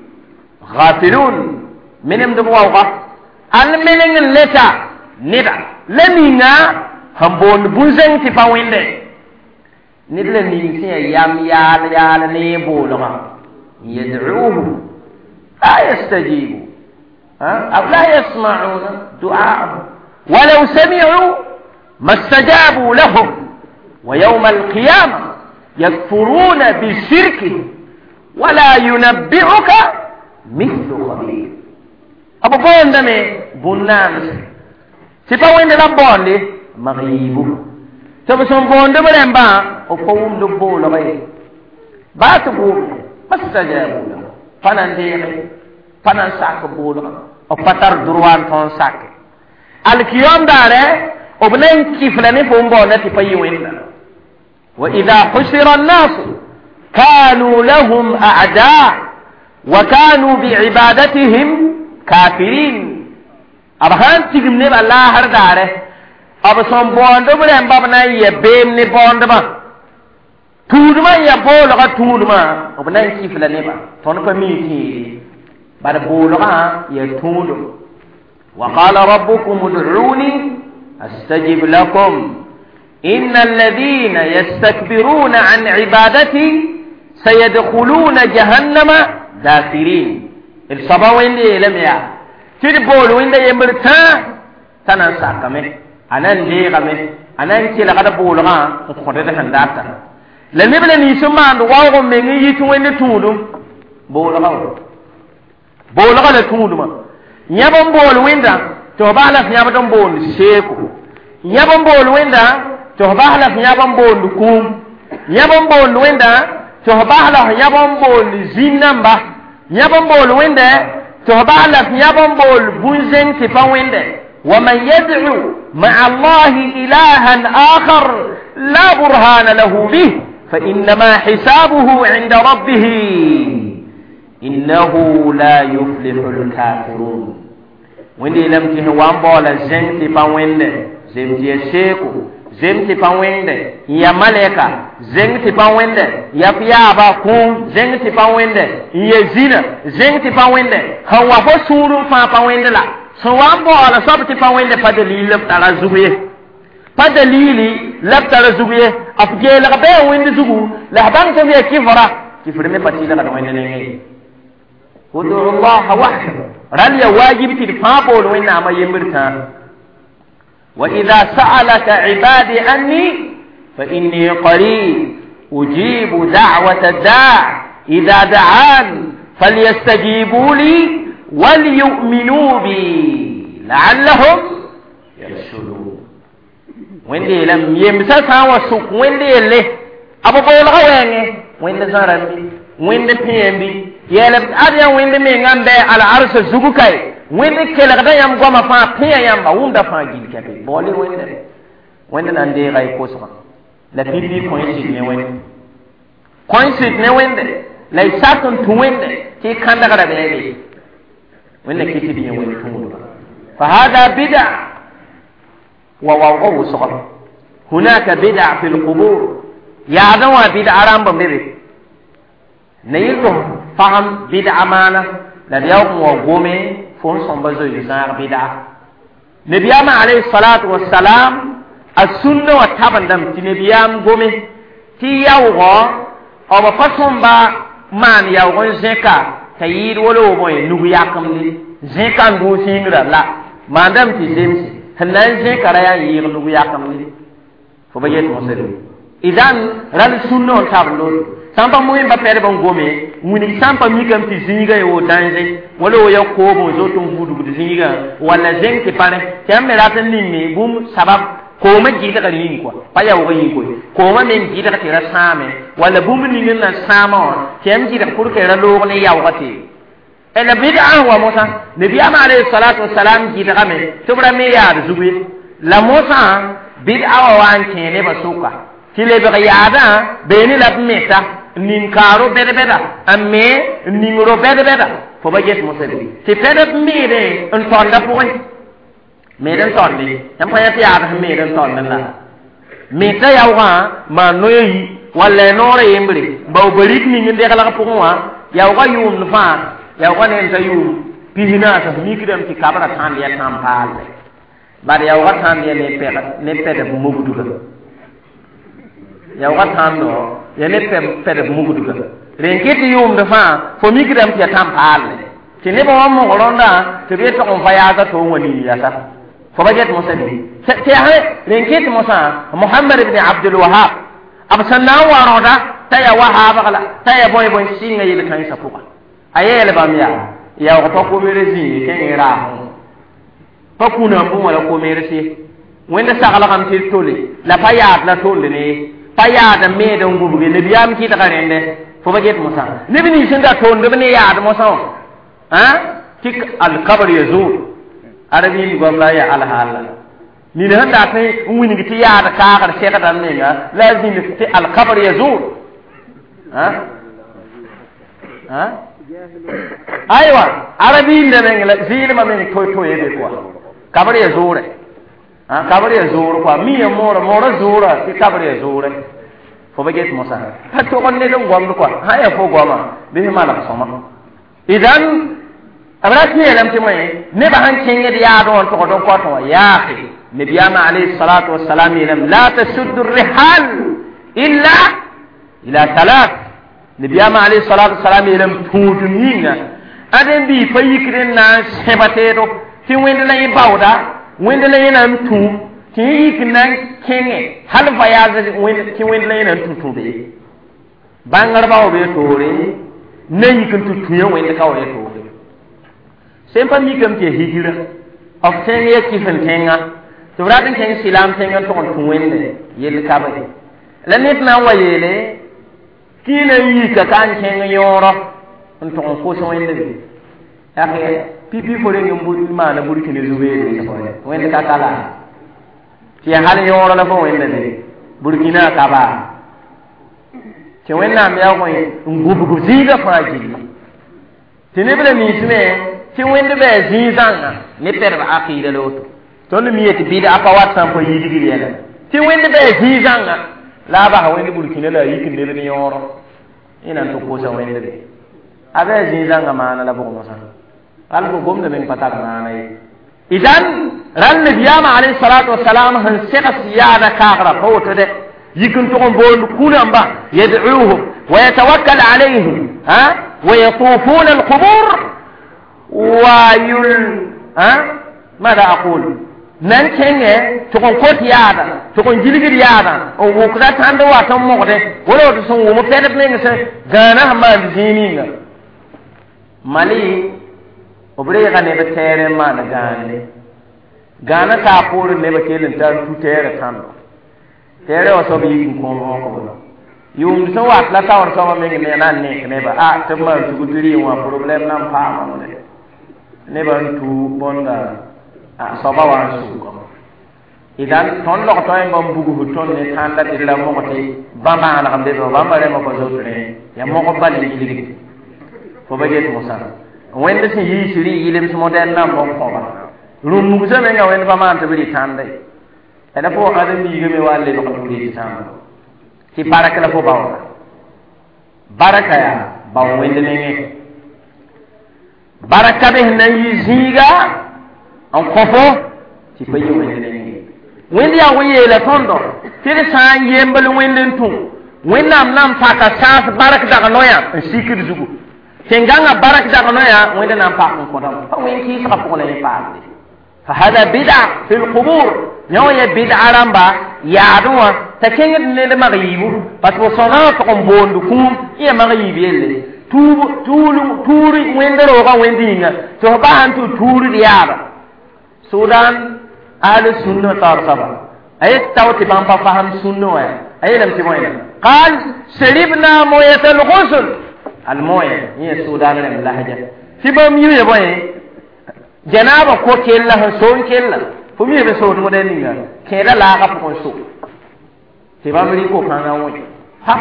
غافلون من امدبوغا الملن لتا ندا لمينا همبون بوزن تفاوين دي ندل نيسي يام يال يال نيبو لغا يدعوه لا يستجيب أو لا يسمعون دعاءه ولو سمعوا ما استجابوا لهم ويوم القيامة يكفرون بالشرك ولا ينبئك مثل خبير أبو بوند مي بنان سيبا وين دلم بوند مغيبو تبسون بوند مرمبا وقوم دبو لغي باتبو ما استجابوا لهم فنان ديغي فنان ساك بولغ وفتر دروان فون ساك الكيوم داره وبنين كيف لني فومبو نتي فيوين وإذا حشر الناس كانوا لهم أعداء وكانوا بعبادتهم كافرين أبهان تيجم نبى الله هرداره أبصم بوندو بدن بابنا يبين نبوندما تودما يبولغا تودما وبنين كيف لني با تونكو ميكي بعد بولغا يتودو وقال ربكم ادعوني أستجب لكم إن الذين يستكبرون عن عبادتي سيدخلون جهنم داخرين الصبا وين دي لم يا تيد بول وين دي يمرتا تنان ساكمه anan de game anan ci la kada bolga ko de tan data la ne bele ni suma ndo wa ko me ngi yitu wende tudu bolga bolga la tudu ma nyabon bol wenda to bala nyabon bol sheku nyabon bol wenda to bala nyabon bol kum nyabon bol wenda to bala nyabon bol zinamba nyabon bol wenda to bala nyabon bol bunzen ti pa wenda ومن يدعو مع الله إلها آخر لا برهان له به فإنما حسابه عند ربه إنه لا يفلح الكافرون وندي لم تهوان بولا زنتي باوند زمتي شيكو زمتي باوند يا ملكا زنتي باوند يا بيابا كون زنتي باوند يا زينة زنتي باوند هو فسورو فا باوند لا سوام بولا صبتي باوند فدليل ترى زويه فدليلي لب ترى زويه أفجع لقبه وين زوجو لهبان تبيه كفرة كفرة ما بتشيل لقبه وين نيجي ودعو الله وحده رأي واجب تدفعه وين عم يمرتها وإذا سألك عبادي عني فإني قريب أجيب دعوة الداع إذا دعان فليستجيبوا لي وليؤمنوا بي لعلهم يرشدون وين دي لم يمسسها وسوق وين دي اللي أبو بولغا وين وين زارني وين بيمبي يلب أديا وين ميغان بي على عرش زوكاي وين كيلغدا يام غوما فا بيا يام با وندا فا جيل كابي بولي وين وين ناندي غاي كوسما لا بيبي كوينسيت ني وين كوينسيت ني وين لا ساتون تو وين كي كاندا غدا بيلي وين كيتي دي وين تو فهذا بدع وواو صغر هناك بدع في القبور يا دوا بدع رام بمبي نيلو فهم بدع مانا لا يوم وقومي فون صنبزو يزار بدع نبيام عليه الصلاة والسلام السنة والتابن دم تنبيام قومي تي يوغو أو بفصم با مان يوغو زكا تيير ولو بوي نبياكم لي زكا نبوسين لا ما دم تزيمسي هنان زكا ريا يير نبياكم لي فبيت مسلم إذن رال السنة والتابن لون sampa moyen ba pere bon gome muni sampa mi kam ti zinga yo danje wala o yakko bo zotum fudu bu zinga wala zenke pare tambe ratan ninni bum sabab ko ma ji daga nin ko pa ya wo yin ko ko ma men ji daga tira same wala bum nin na sama tem ji daga pour que ra lo ne ya wati ela bid'a wa musa nabi alayhi salatu wassalam ji daga me tubra me ya zubi la musa bid'a wa an kene basuka tile be yaada be ni la meta nin karo bede beda amme ningro bede beda fo ba jet mo sebi ti pede mede on tonda poy mede tondi tam pa ya yaada mede tonda la meta yawa ma noyi wala nore yembri baw barik ni ngende kala ko wa yawa yum fa yawa ne ta yum pihina ta mi kidam ti kabara tan ya tam pal bar yawa tan ya ne pe ne pede mo budu ka ya watando ya ne pem pede mugudu ga renketi yum de fa fo mi kidam ti tam pal ti ne ba mo ronda te be to on fa ya ga to woni ya sa fo bajet mo sabi te ha renketi mo sa muhammad ibn abdul wahhab ab sanna wa ronda ta ya wahhab kala ta ya boy boy singa yele kan sa fuka ayele ba miya ya ko ko mere zi ken ira ko kuna ko wala ko mere si wenda sagala kam ti tole la fa ya la tole ne paya da me da ngubuge ne biyam ki ta karende fo baget musa ne bini sinda ton de ne ya da musa ha tik al qabr yazur arabi ni gomla ya al hal ni ne handa tay wini gi ti ya da ka ka se ka dan ne ga lazim ti al qabr yazur ha ha aywa arabi ne ne la zile ma me to to yede ko qabr yazur ha kabari ya zoro kwa miya mora mora zora ti kabari ya zore fo baget musa ha to on ne don gwam kwa ha ya fo gwama be mala soma idan abrat ne lam ti mai ne ba han cin yadi ya don to don ko to ya fi nabiyama alayhi salatu wassalam lam la tasuddu ar-rihal illa ila thalath nabiyama alayhi salatu wassalam yelam tudum yinga aden bi fayikren na sebatedo ti wende la ibawda wende la yenam tu ti yiknan kenge hal voyage wende ti wende la yenam tu tu be bangar bawo be tore ne yikin tu tu wende ka wende tore sempa mi kam te hijira of tenge kifen tenga to raden kenge silam tenga to tu wende yel ka ba la nit na wayele kina yika kan kenge yoro on to ko so wende be akhe pipi fo ngam buri ma na buri kene zube ni ko wende ka kala ti hal yoro la fo wende ni burkina ka ba ti wenna mi ya ko ngubu gu ziga fa ji tinibele mi sme ti wende be zizanga ne perba akida loto to le mi yeti bida aka wat sam ko yidi gidi yana ti wende be zizanga la ba wende burkina la yikin ne ni yoro ina to ko sa wende be abe zizanga mana la bo mo sa algo gomna men patak nanai idan ran nabiyama alayhi salatu wassalam han sika siyada kagra foto de yikun to on bol kunamba yad'uuhum wa yatawakkal alayhim ha wa yatufuna alqubur wa yul ha mada aqul nan kenge to kon ko tiyada to kon jiligir yada o wukra tando wa tan mo de wala to sun mo fede ne ngase gana ma zininga mali obre ga ne betere ma na gane gana ta por ne be kelen tan tu tere tan tere o so bi ko ko ko yum so wat la tawar so ma me ne nan ne ne ba a to ma tu gudiri wa problem nan pa ma ne ne ba tu bonda a so ba wa su ko idan ton lo to en bam bugu hu ton ne tan da illa mo ko te ba ma na xam de ba ma re ma ko so tre ya mo ko bal ni ligi fo ba je to sa wende si yi siri yilim so modern na mo ko ba rum mu se me nga wende ba man te bi tande ena fo adam yi geme walle ko ko di tande ci baraka la fo ba baraka ya ba wende ne ngi baraka be na yi ziga an kofo ci fa yi wende ne ngi wende ya wiye la tondo tire sa yembal wende tu wennam nam faka sas baraka daga noya sikir zugu tenganga barak da kono ya wende nan pa ko dam fa wen ki sa ko le pa fa hada bid'a fil qubur nyaw ya bid'a ramba ya adwa ta kenga ne de maghibu parce que sona to ko bondu kum ya maghibi elle tu tulu turi wende ro ga wendinga to ba antu turi diara sudan ahli sunna tar saba ayat tawti bam pa faham sunna wa ayelam ti moyna qal sharibna moyatal ghusl almoya ni sudan ne lahja sibam yiye boy janaba ko kella han so kella fu mi be so mo den ninga keda la ka ko so sibam ri ko kana wo ha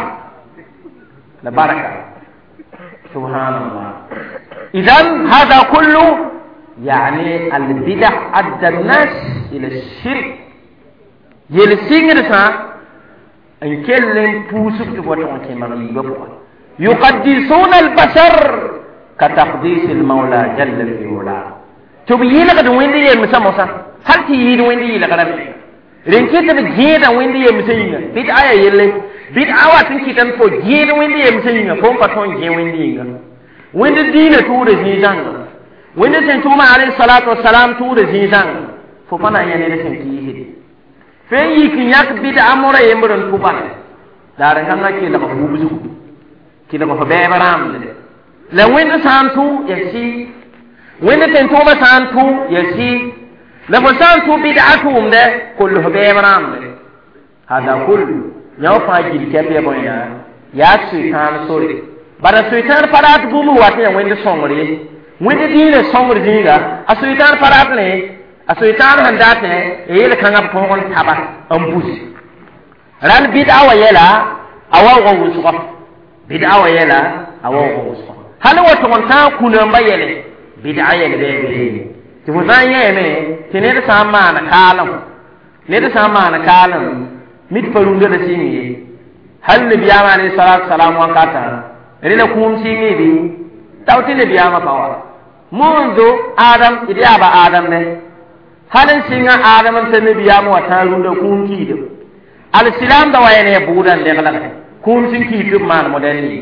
la baraka subhanallah idan hada kullu yani al bid'ah adda an-nas ila ash-shirk yel singirsa an kellen pusu ko to ke mari go يقدسون البشر كتقديس المولى جل في علاه تبين لك وين دي مسموسا هل تيين وين دي لك رنكيت بجيدا وين دي مسينا بيت آية يلي بيت آوات نكيتن فو جيدا وين دي مسينا فون فتون جي وين دي وين دي دين تور زيزان وين دي سنتوما عليه الصلاة والسلام تور زيزان ففنا يعني لسن كيه فين يكي يك بيت أمورا يمرن فبنا دارن كان لكي لك فوبزو kila ko be baram la wenda santu yasi wenda tento ba santu yasi la ko santu bid'atu umde kullu be baram hada kullu yaw fajil kebe boyna ya shaitan sori bara shaitan parat bulu wate wenda songri wenda dine songri dinga a shaitan parat ne a shaitan handate ele kanga pon taba ambus ran bid'a wa yela awa go wusuqa bid'a wa yela awo ko hal wa to ta kuna bayele bid'a yele be be ti fu zan yeme ti ne da sama na kalam ne da sama na kalam mit faru da sini hal nabiya ma ne salatu salamu wa kata rina kum sini bi tawti nabiya ma bawa munzo adam idiya ba adam ne halin singa adam an nabiya ma ta runda kum ki da al silam da wayene budan de kala kun sin ki tub man moderni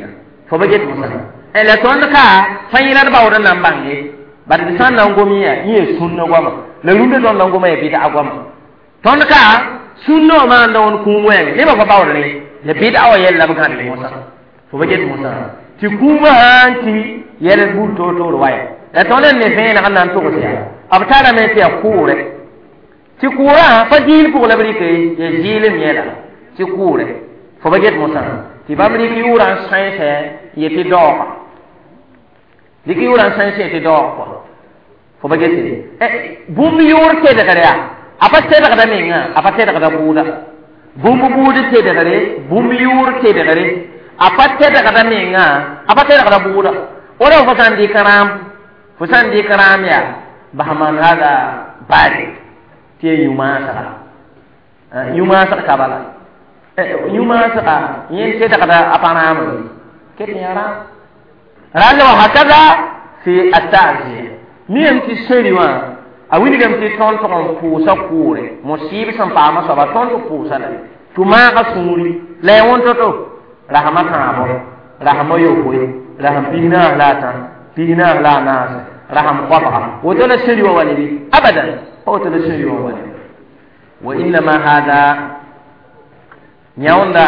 fo ba get musa e la ton ka fayira ba wona nan bangi bar di san nan gomi ya yi sunna goma la lunde don nan goma e bid'a goma ton ka sunno ma ndon ku wen le ba ba wona ni le bid'a wa yella ba kan musa fo ba get musa ti kuma hanti yele bu to to waya la ton ne fe na nan to ko ya abtara me ti akure ti kura fa jil pour la brique ye jil miela ti kure fo ba get musa ti ba brique yuran sanse ye ti do diki yuran sanse ti do ko fo ba get e bum yur te daga ya apa te daga menga apa te daga buda bum buda te daga re bum yur te daga re apa te daga menga apa te daga buda ora fo san di karam fo san di karam ya bahman hada bari ti yuma sa yuma sa kabala yuma sa yin te daga apa nam ke ni ara raja wa hakaza fi at-ta'ziya ni am ti seriwa awini gam ti ton ton pusa kure musib sam pa ma so ba ton to pusa la tuma ka suri le won to to rahmat ha bo rahmo yo ko raham bina la ta bina la nas raham qata wa to la seriwa wali abadan o to la seriwa wali wa inna ma hada nyaunda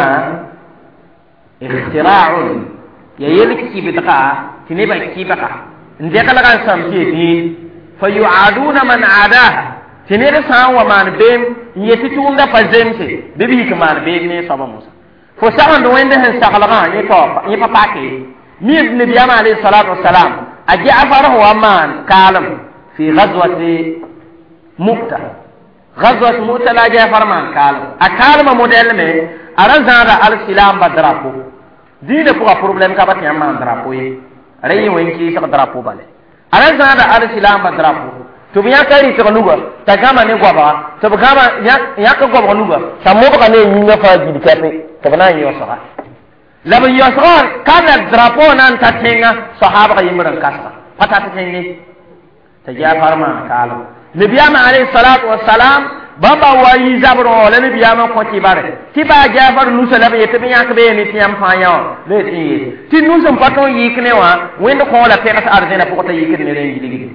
ikhtira'un ya yelki bidqa tiniba kibaka ndeka la kan samti ni fayu'aduna man adaha tinere san wa man bem yeti tunda pazemse bibi kaman bem ne saba musa fo saban do wende hen sakalaga ni to ni papa ke mi ibn nabiyam alayhi salatu wassalam aji afara wa man kalam fi ghazwati mu'ta ghazwat mu'ta la ja farman kalam akalma model me arazara al-silam badrapo dine pour problème ka batya man drapo ye rayi wenki sa drapo bale ala zada ala silama drapo to biya kari to nuga ta gama ne gwaba to gama ya ya ka gwaba nuga ta mo ba ne yinga fa gidi kape to bana yi wasara la bi yasra kana drapo nan ta tenga sahaba ka yimran kasa pata ta tengi ta ja farma kala nabiyama alayhi salatu wassalam baba wayi zabro la ni biyama ko ti bare ti ba jafar nusala be te biya ke be ni tiam fanya le ti ti nusum paton yikne wa wendo ko la pera arzena ko ta yikne re ngili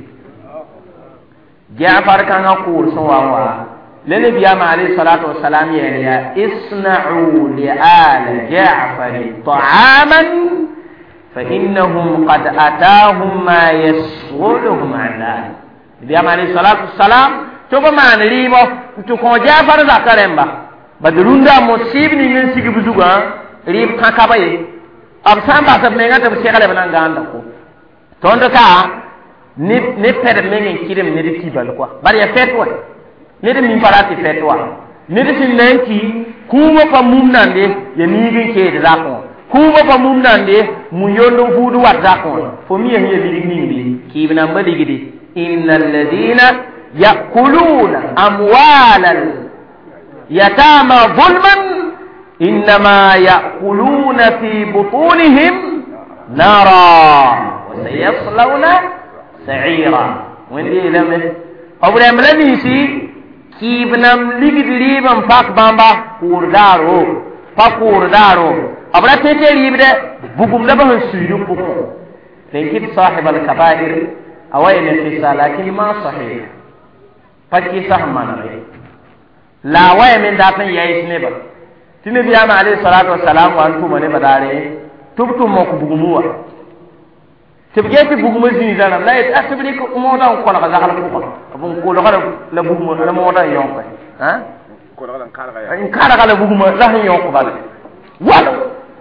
jafar kan ko so wa wa le ni biyama alayhi salatu wassalam ya ya isna'u li al ja'far ta'aman fa innahum qad atahum ma yashghuluhum an biyama alayhi salatu wassalam to ba man ribo to ko jafar zakaremba badrunda musib ni min sigi buzuga rib ka kabaye am samba sab me ngata be segale bana ganda ko tondo ka ni ni pere mengen kirem ne di tibal quoi bari ya fetwa ne de min parati fetwa ne de sin nanki kuma pa mumnande ya nigin ke de zakon kuma pa mumnande mu yondo fudu wat zakon fo mi ya ligi ni kibna mbali gidi innal ladina يأكلون أموال اليتامى ظلما إنما يأكلون في بطونهم نارا وسيصلون سعيرا وندي لمن أولا ملنيسي كيبنم لبدريبا فاق بامبا كوردارو فاقوردارو أولا تتريب ده بقوم لبه سيدو بقوم لكن صاحب الكبائر أوين القصة لكن ما صحيح fakki sahmana re la waya min da tan yayi ne ba tinabi ya ma alayhi salatu wassalam wa antum ne badare tubtum mo ko bugumuwa tibge ti bugumu zini dana la et asbri ko mo da ko la ga hala ko abun ko la la bugumu la mo da yon ko ha ko la kala ga in kala ga la bugumu la han yon ko bal wala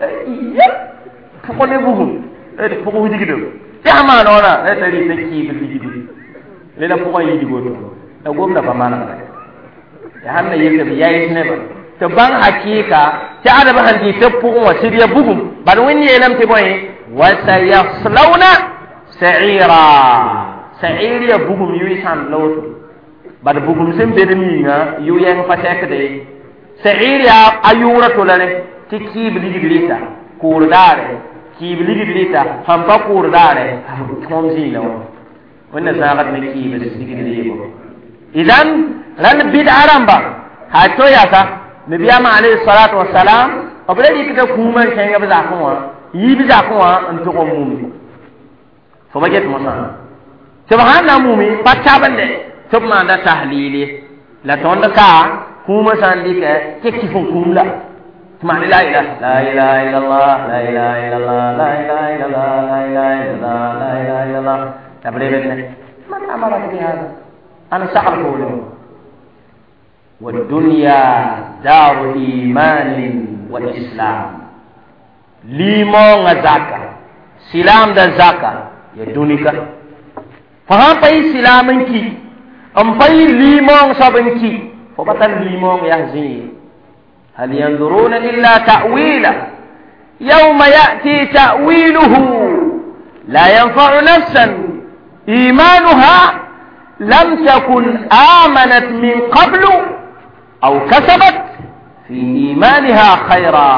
ko ne bugum et ko ko digi do ya ma no na et tari te ki bi digi le la ko yi digo da gwamna ba mana ya hanna yake bi yayi ne ba to ban hakika ta adaba handi ta fugun wasiriya bugum ban wani yelam te boy wa sayaslawna sa'ira sa'ira bugum yuyi san lawto bad bugum sem be demi nga yu yang fatek de sa'ira ayura to lane tiki bi digilita kurdare ki bi digilita hamba kurdare komzi lawo wannan zagat ne ki bi digilita idan ran bid'a ramba ha to ya sa nabiyama alayhi salatu wassalam abuladi kita kuma kenga ba zakon wa yibi za ko an to ko mumi fo ba get mo sa subhana mumi patta bande to ma da tahlili la tonda ka kuma sandika tekki fon kumla tuma la ilaha la ilaha illallah la ilaha illallah la ilaha illallah la ilaha illallah la ilaha illallah tabribne man amara bi hada ana sa'arfu lahu والدنيا دار إيمان والإسلام ليمون زكاة سلام دا زكاة يدونيك فهم باي سلامنكي أم باي ليمون سبنكي فبطل ليمون يهزي هل ينظرون إلا تأويله يوم يأتي تأويله لا ينفع نفسا إيمانها لم تكن آمنت من قبل أو كسبت في إيمانها خيرا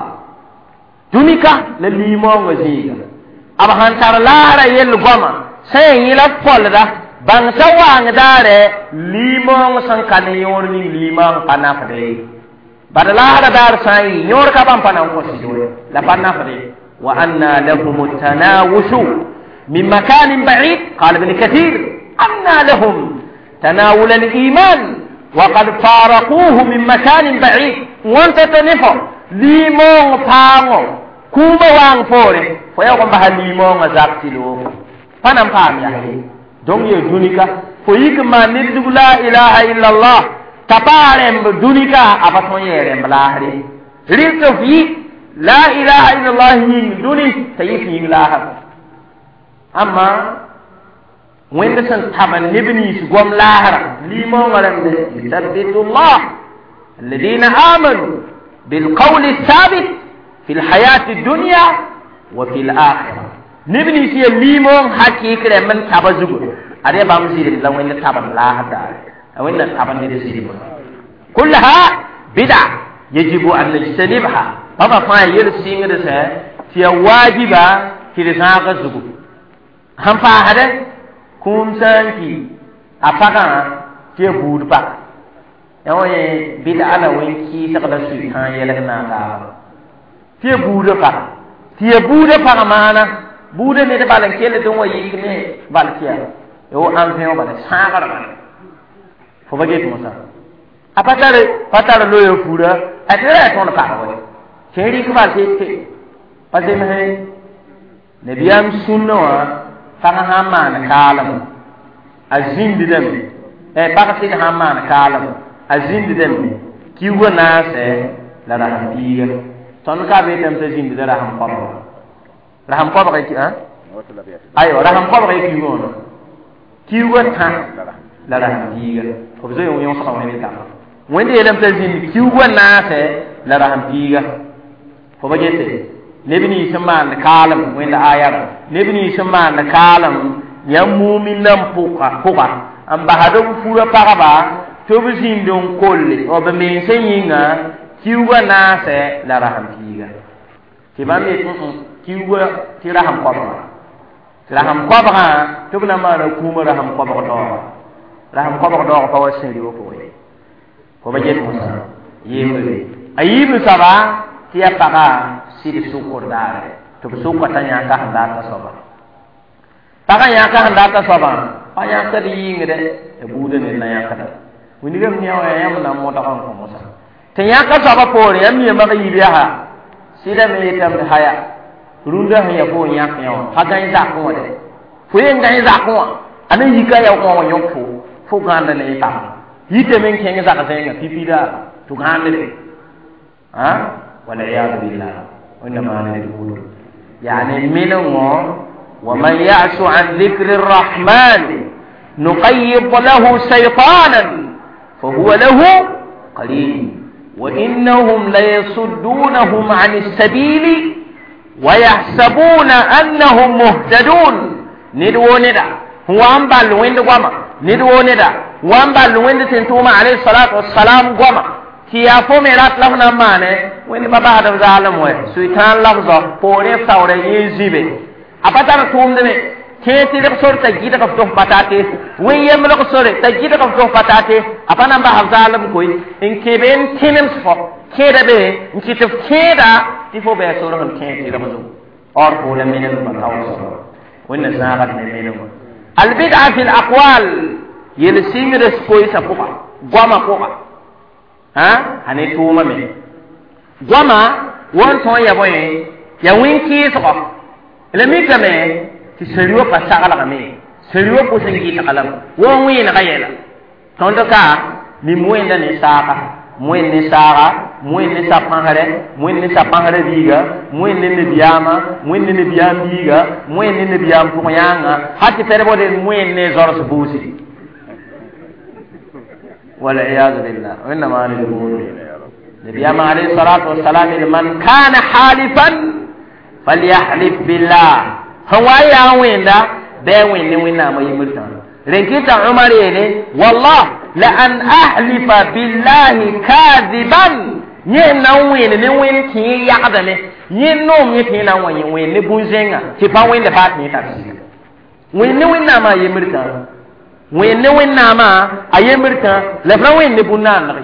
دونيكا لليمون وزيغا أبا هانتار لارا يلغوما سين يلفول دا بانسا وان داري ليمون سنكان يورني ليمون پنافري بعد لارا دار سين يور كبان پنافري لا پنافري وأنا لهم التناوش من مكان بعيد قال ابن كثير أنا لهم تناول الإيمان وقد فارقوه من مكان بعيد وانت تنفع ليمون فانو كوما وان فوري فيقوم بها ليمون زابتلو فنم فام يحيي دون يدونيكا فيك ما ندق لا إله إلا الله تبارم دونيكا أفتون يرم لاهري ريك في لا إله إلا الله دوني تيفين لاهر أما وين سن تمن نبني سقوم لاهرة لما ولم يثبت الله الذين آمنوا بالقول الثابت في الحياة الدنيا وفي الآخرة نبني سي لما حقيقة من تبزق أريد بامزير لو وين تمن لاهرة وين تمن نبزير كلها بدع يجب أن نجتنبها بابا فاين يرسين رسا في واجبة في رساق الزقو هم فاهده kum sanki apaka te budba yawe bid'a la wenki sakala su han yele na ta te budba te budba mana bude ne de balan kele don wayi ne balkiya yo an fe ba sagar ba fo bage to sa apatare patara lo yo fura atare ton ka wa cheri ka ba te te pase me nabiyam sunna fanga haman kalam azindi dem e pakati haman kalam azindi dem kiwa na se la rahmiya ton ka be tem te zindi da raham qab raham qab ka ki ha ayo raham qab ka ki wono kiwa ta la rahmiya ko zo yo yo sa woni ka wende elam te zindi kiwa na se la rahmiya ko ba jete nebini saman kalam wenda ayar nebini saman kalam ya mu'min nam puka puka amba hado fura paraba to bizindon kolle o be men senyinga kiwa na se la raham kiga tibame kiwa tiraham qabra raham qabra to bna ma kuma raham qabra do raham qabra do ko wasiri wo ko ko ba jet ko yimbe ayibu saba tiya paka sidi sukur dare to sukur tanya ka handa ta soba taka ya ka handa ta soba aya ka di ngede e bude ne na ya ka wini gam nyawa ya yam na mota kan ko musa tanya ka soba pore yam ye maka yibe ha sida me tam haya runda haya ko nyak nyawa ha ga za ko de fu yen ga za ko anan yika ya ko wa yokfu fu ganda ne ta yite men ken za ka senga pipida to ganda de ha والعياذ بالله وإنما نقول يعني منه ومن يعش عن ذكر الرحمن نقيض له شيطانا فهو له قرين وإنهم ليصدونهم عن السبيل ويحسبون أنهم مهتدون ندو ندا هو أنبال وين قوما ندو ندا وأنبال وين تنتوما عليه الصلاة والسلام قوما kiya fo me rat la na mane wen baba adam zalam we suitan lafzo pore sawre yizibe apata tum de ke ti de sorta gida ka to patate wen yem lo sorre ta gida ka to patate apana ba zalam koy in ke ben tinem fo keda be nkite keda ti fo be so ron keda ti ramazo or ko le menen ba taw so wonna zagat ne menen al bid'a fil aqwal yel singre ko isa ko goma ko ha ane tuma me goma won ton ya boy ya winki so le mi kame ti seriyo pa sagala me seriyo ko sengi ta kalam won wi na kayela ton to ka ni muenda ni saka muenda ni saka muenda ni sapangare muenda ni sapangare biga muenda ni biyama muenda ni biyam biga muenda ni biyam ko yanga hatti fere bode muenda ni zoro so busi wala iyad billah wa inna ma ni nabiyama alayhi salatu wassalam man kana halifan falyahlif billah hawaya wenda be wenni winna ma yimurta renkita umar yene wallah la an ahlifa billahi kadhiban yena wene ne wen ki yaqda ne yeno mi ti na wan yen ne bunzenga ti pa wen de bat ni ta wen ne winna ma yimurta wen ne winna ma ayimurta la fra wen ne bunna na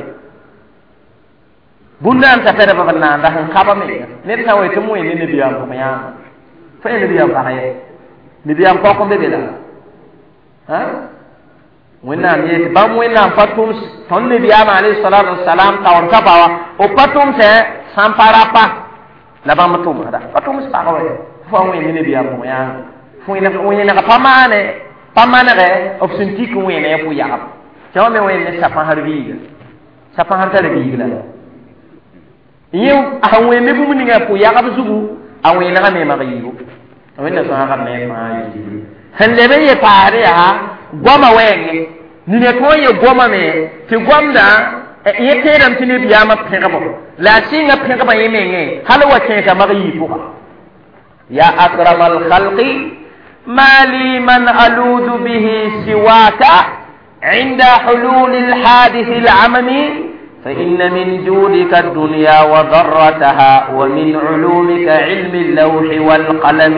bunna ta fere ba na da han kaba me ne ta wai tumu wen ne biya ko ya fa ne biya ba haye ne biya ko ko be da ha wẽnnaam yeete bãmb wẽnnaam pa tʋʋm tõnd nabiyaam alayhi salatu wasalam taoor ka bawa o pa tʋʋm sẽ sãn pa rapa la bãmb tʋʋmsda pa tʋʋms pagã wa fo wẽnd nabiyaam pʋgẽ yãanga fo wẽnega pa maane pa manege b sẽn tik n wẽene fo yagb tɩ wã me wẽnd ne sapãsr biiga sapãsr tara biig la yẽ a wẽnd ne bũmb ninga pʋ yagb zugu a wẽenega me mag yiibu wẽnna sõagb ne fãa yiibu sẽn leb n ye paare yaa goma wɛɛŋe nine tõog ye goma me tɩ gomda yẽ teedame tɩ nebiyaamã pẽgbo la a sɩnga pẽgbã yẽ mengẽ hal wa kẽesa mag yɩ pʋga ya akrama alkhalqi ma li man aludu bihi siwaka عند حلول الحادث العممي فإن من جودك الدنيا وضرتها ومن علومك علم اللوح والقلم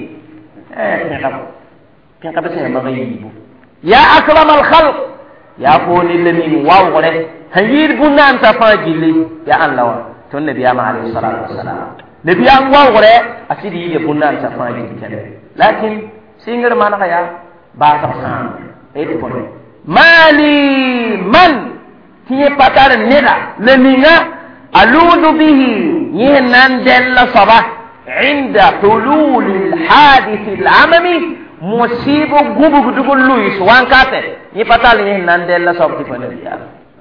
pẽgb sẽn mag yiibu ya akram alkhalq ya fooni lemin waoogre sẽn yɩɩd bũnnaam t'a fãa gilli ya ãnla wã tõnd nabiyaam alayhi salatu wasalam nabiyaam waoogre a sɩd yɩɩde bũnnaam t'a fãa gill kẽne lakin sɩngr manega yaa baasg sãam d bõe maali man tɩ yẽ pa tar neda la ninga aluudu bihi yẽ sẽn na n dɛlla soaba عند حلول الحادث العممي مصيبه غبغ دغ لويس وان كاته يفتال ني ناندل صوبتي فنيا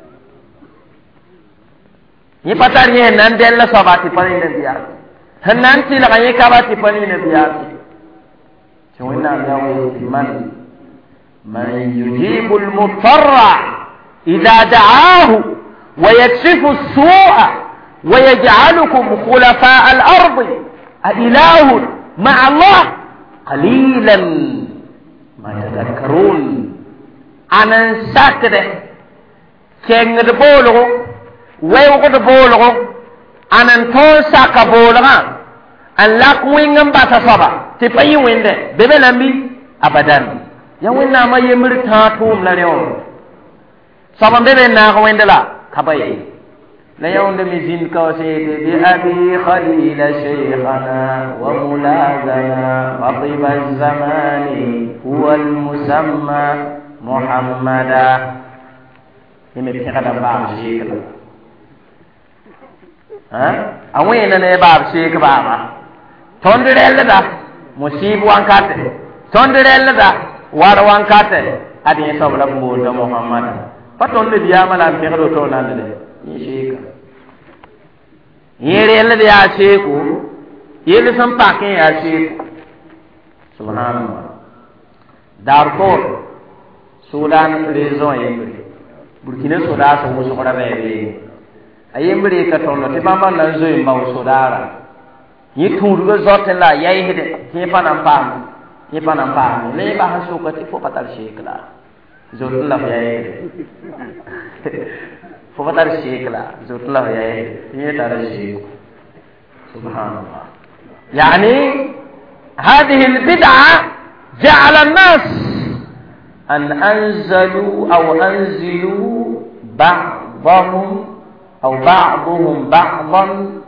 يفتال ني ناندل صوبتي فنيا هنانتي لا غي كابتي فنيا شوينا يوم من من يجيب المضطر اذا دعاه ويكشف السوء ويجعلكم خلفاء الارض أإله مع الله قليلا ما تذكرون أنا ساكده كين دبولغ ويوغ دبولغ أنا نتون ساك بولغ أن لاك وينغم باتا صبا تفاي وينده بيبه نمي أبدا يا وينا ما يمر تاتوم لنيوم صبا بيبه ناغ وينده لا كباي لا يوم مزين كوسيد بأبي خليل شيخنا وملاذنا خطيب الزمان هو المسمى محمدا يمي بيخدا باب شيخ ها اوين انا باب شيخ بابا توندرل دا مصيب وانكات توندرل دا وار وانكات ادي صبر بول محمد فتون بيا ملا بيخدو تو ناندي شيخ yere yalla da ya ce ku yele san pakin ya ce ku subhanallah darfur sudan rezon yembre burkina sudan so mo so ra rebe ayembre ka tono te bamba na zo yimba sudara yi turu go zoten la yayi hede ke panam pam ke panam pam le ba ha so ka ti fo patal shekla zoten la yayi فقدر الشيخ لا زوت الله يا هي ترى الشيخ سبحان الله يعني هذه البدعة جعل الناس أن أنزلوا أو أنزلوا بعضهم أو بعضهم بعضا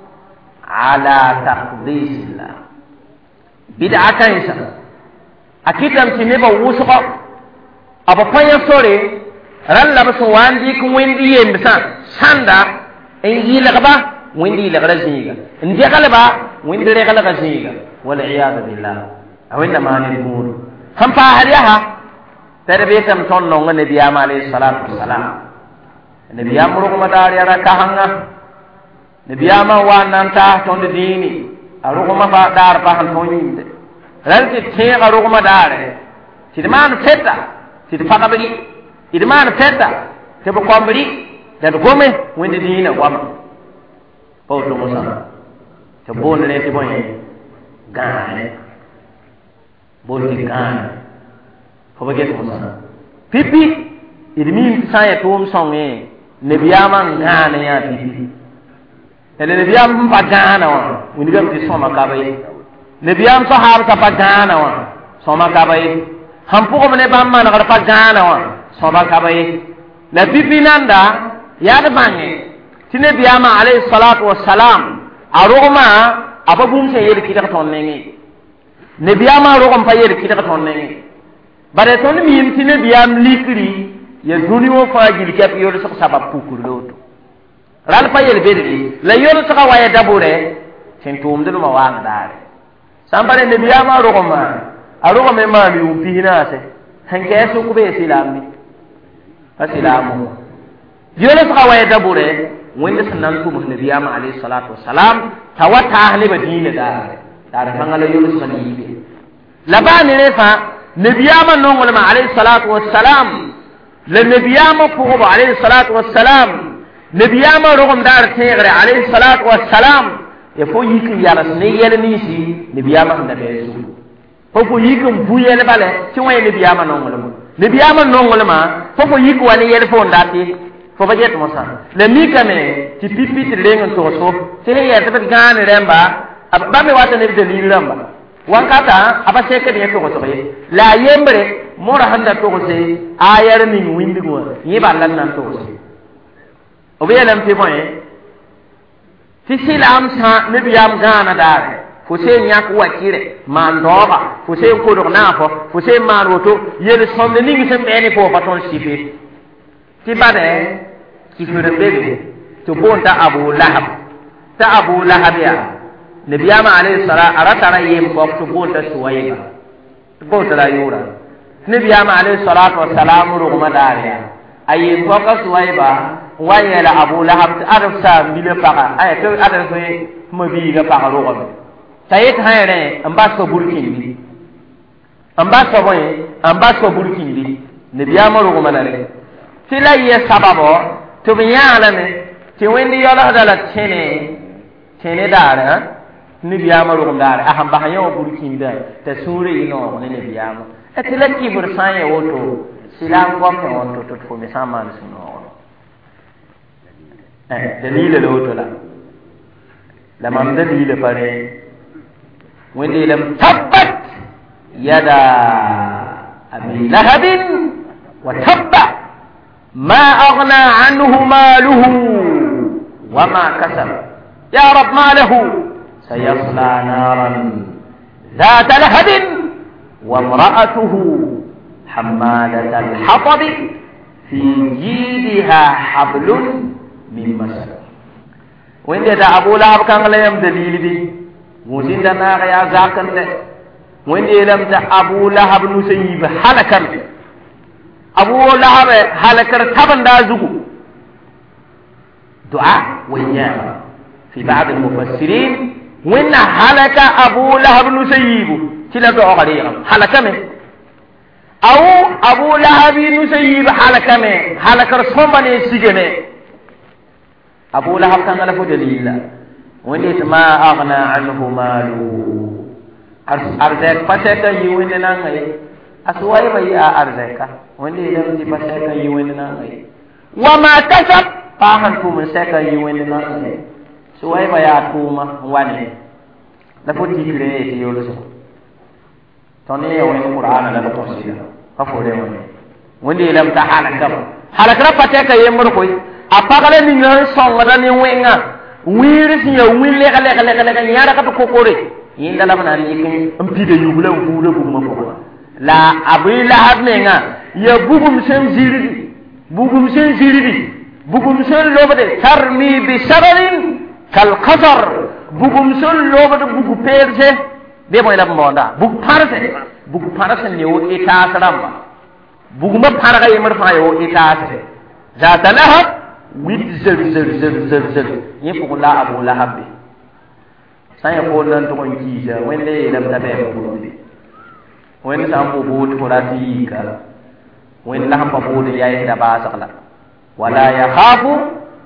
على تقديس الله بدعة كنسة أكيد أم تنبا وسقا أبا فايا سوري رلا بسوان ديك ويندي يمسا ساندا إنجي لغبا ويندي لغلا زيغا إنجي غلبا ويندي لغلا زيغا والعياذ بالله أو إنما نقول هم فاهريها تربيتم تنون النبي عليه الصلاة والسلام النبي أمرك مدار يرى كهنا النبي أما وانتا تند ديني أروك ما فدار فهم تونيند رنتي تين أروك مدار تدمان فتا تدفقبري تدمان فتا تبقمبري تدقومه وين دينا وام بوتو مسا تبون لتي بوني غان بولتي غان فبجت مسا بيبي إدمين سايا توم سونغي نبياما غان يا بيبي ele nabiyam pa gana wa windigam ti soma kabay nabiyam sahar ta pa gana wa soma kabay ham pu ko ne bam man ga pa gana wa soma kabay la bibinanda ya da bangi ti nabiyama alayhi salatu wassalam aroma ababum se yel ki ta ton nengi nabiyama rogom pa yel ki ta ton nengi bare ton mi yim ti nabiyam likri ya duni wo fa jil kap yol sa sabab pukur lotu ral pa yel bedri la yol saka waya dabure tin tum dum ma wang dare sambare ne biya ma rogo ma arogo me ma mi upina se hanke su ku be silami asilamu yol saka waya dabure wanda sanan ku ne biya ma alayhi salatu wassalam tawata ahli madina dare dare fangala yol saka ni la ba ne fa ne biya ma nongol ma alayhi salatu wassalam la ne biya ma ku alayhi salatu wassalam نبياما رغم دار تيغري عليه الصلاة والسلام يفو يكن يارس نيال نيسي نبياما هندا بيسو ففو يكن بويل بالي تيوان نبياما نونغلما نبياما نونغلما ففو يكن واني يلفون داتي ففو جيت موسى لميكا مي تي بيبي تلين توسو تيهي يتبت غاني رمبا بامي واتا نبي دليل رمبا وانكاتا أبا سيكا دي توسو لا يمبري مورا هندا توسي آيار من ويندقوا يبا لنا توسي وبيلم في بوين في سلام سا نبيام غانا دار فوسي نياك وكيره ما ندوبا فوسي كودو نافو فوسي ما روتو يل سوند نيغي سم بيني فو فاتون سيفي تي باده كي فور بيبي تو بونتا ابو لهب تا ابو لهب يا نبيام عليه الصلاه ارتنا يم بوك تو بونتا سويبا بونتا لا يورا نبيام عليه الصلاه والسلام رغم داريا ayi foka suwaiba wanya la abu lahab arab sa mile paka ay to adar so mo bi ga paka ro ko tayet hayre amba so burkin bi amba so boy amba so burkin bi ne biya mo ro manare tila ye sababo to biya la ne ti wendi yola dala tene tene dara ne biya mo ro dara aham ba hayo burkin da ta sure ino ne ne biya mo etila ki bur sanye woto silam gom ne on to to fo mi sama suno eh dalil lo to la la mam dalil pare windi lam tabbat yada abi lahab wa tabba ma aghna anhu maluhu wa ma kasab ya rab ma lahu sayasla naran ذات لهب وامرأته حمالة الحطب في جيدها حبل من مسد وين ده أبو لهب كان لهم دليل دي موسين ده ناقة يا زاكن ده وين ده لم ده أبو لهب نسيب حلقا أبو لهب حلقا تبن دا زغو دعاء وياه في بعض المفسرين وين حلق أبو لهب نسيب تلا دعاء عليه حلقا من أو أبو لهب نسيب حلقا من حلقا رسومني سجنه أبو لهب كان له دليل وين ما أغنى عنه ماله أرزاق فسك يوين نانغي أسوأي بيا أرزاق وين لم تفسك يوين نانغي وما كسب فاهن توم سك يوين نانغي سوأي بيا توما واني لفوت يكريه يولس توني وين القرآن لا تفسير كفور وين وين لم تحالك حالك رب فسك يمر كوي apagala ni ngan songa ni wenga wiri si ya wille kale kale kale nyara ka ko kore inda la bana ni kin ampide yubula buule bu ma ko la abila hadmenga ya bugum sen ziridi bugum sen ziridi bugum sen lobade tarmi bi sararin kal qadar bugum sen lobade bugu perse be moy la mbonda bugu parse bugu parse ne o eta saramba bugu ma paraga yemar fa yo eta se zata lahab wid zer zer zer zer zer ni fuku la abu lahab sai ko nan to kon kija wende lam tabe ko wen sambu bud qurati ka wen laham bud yayi da ba sakla wala yakhafu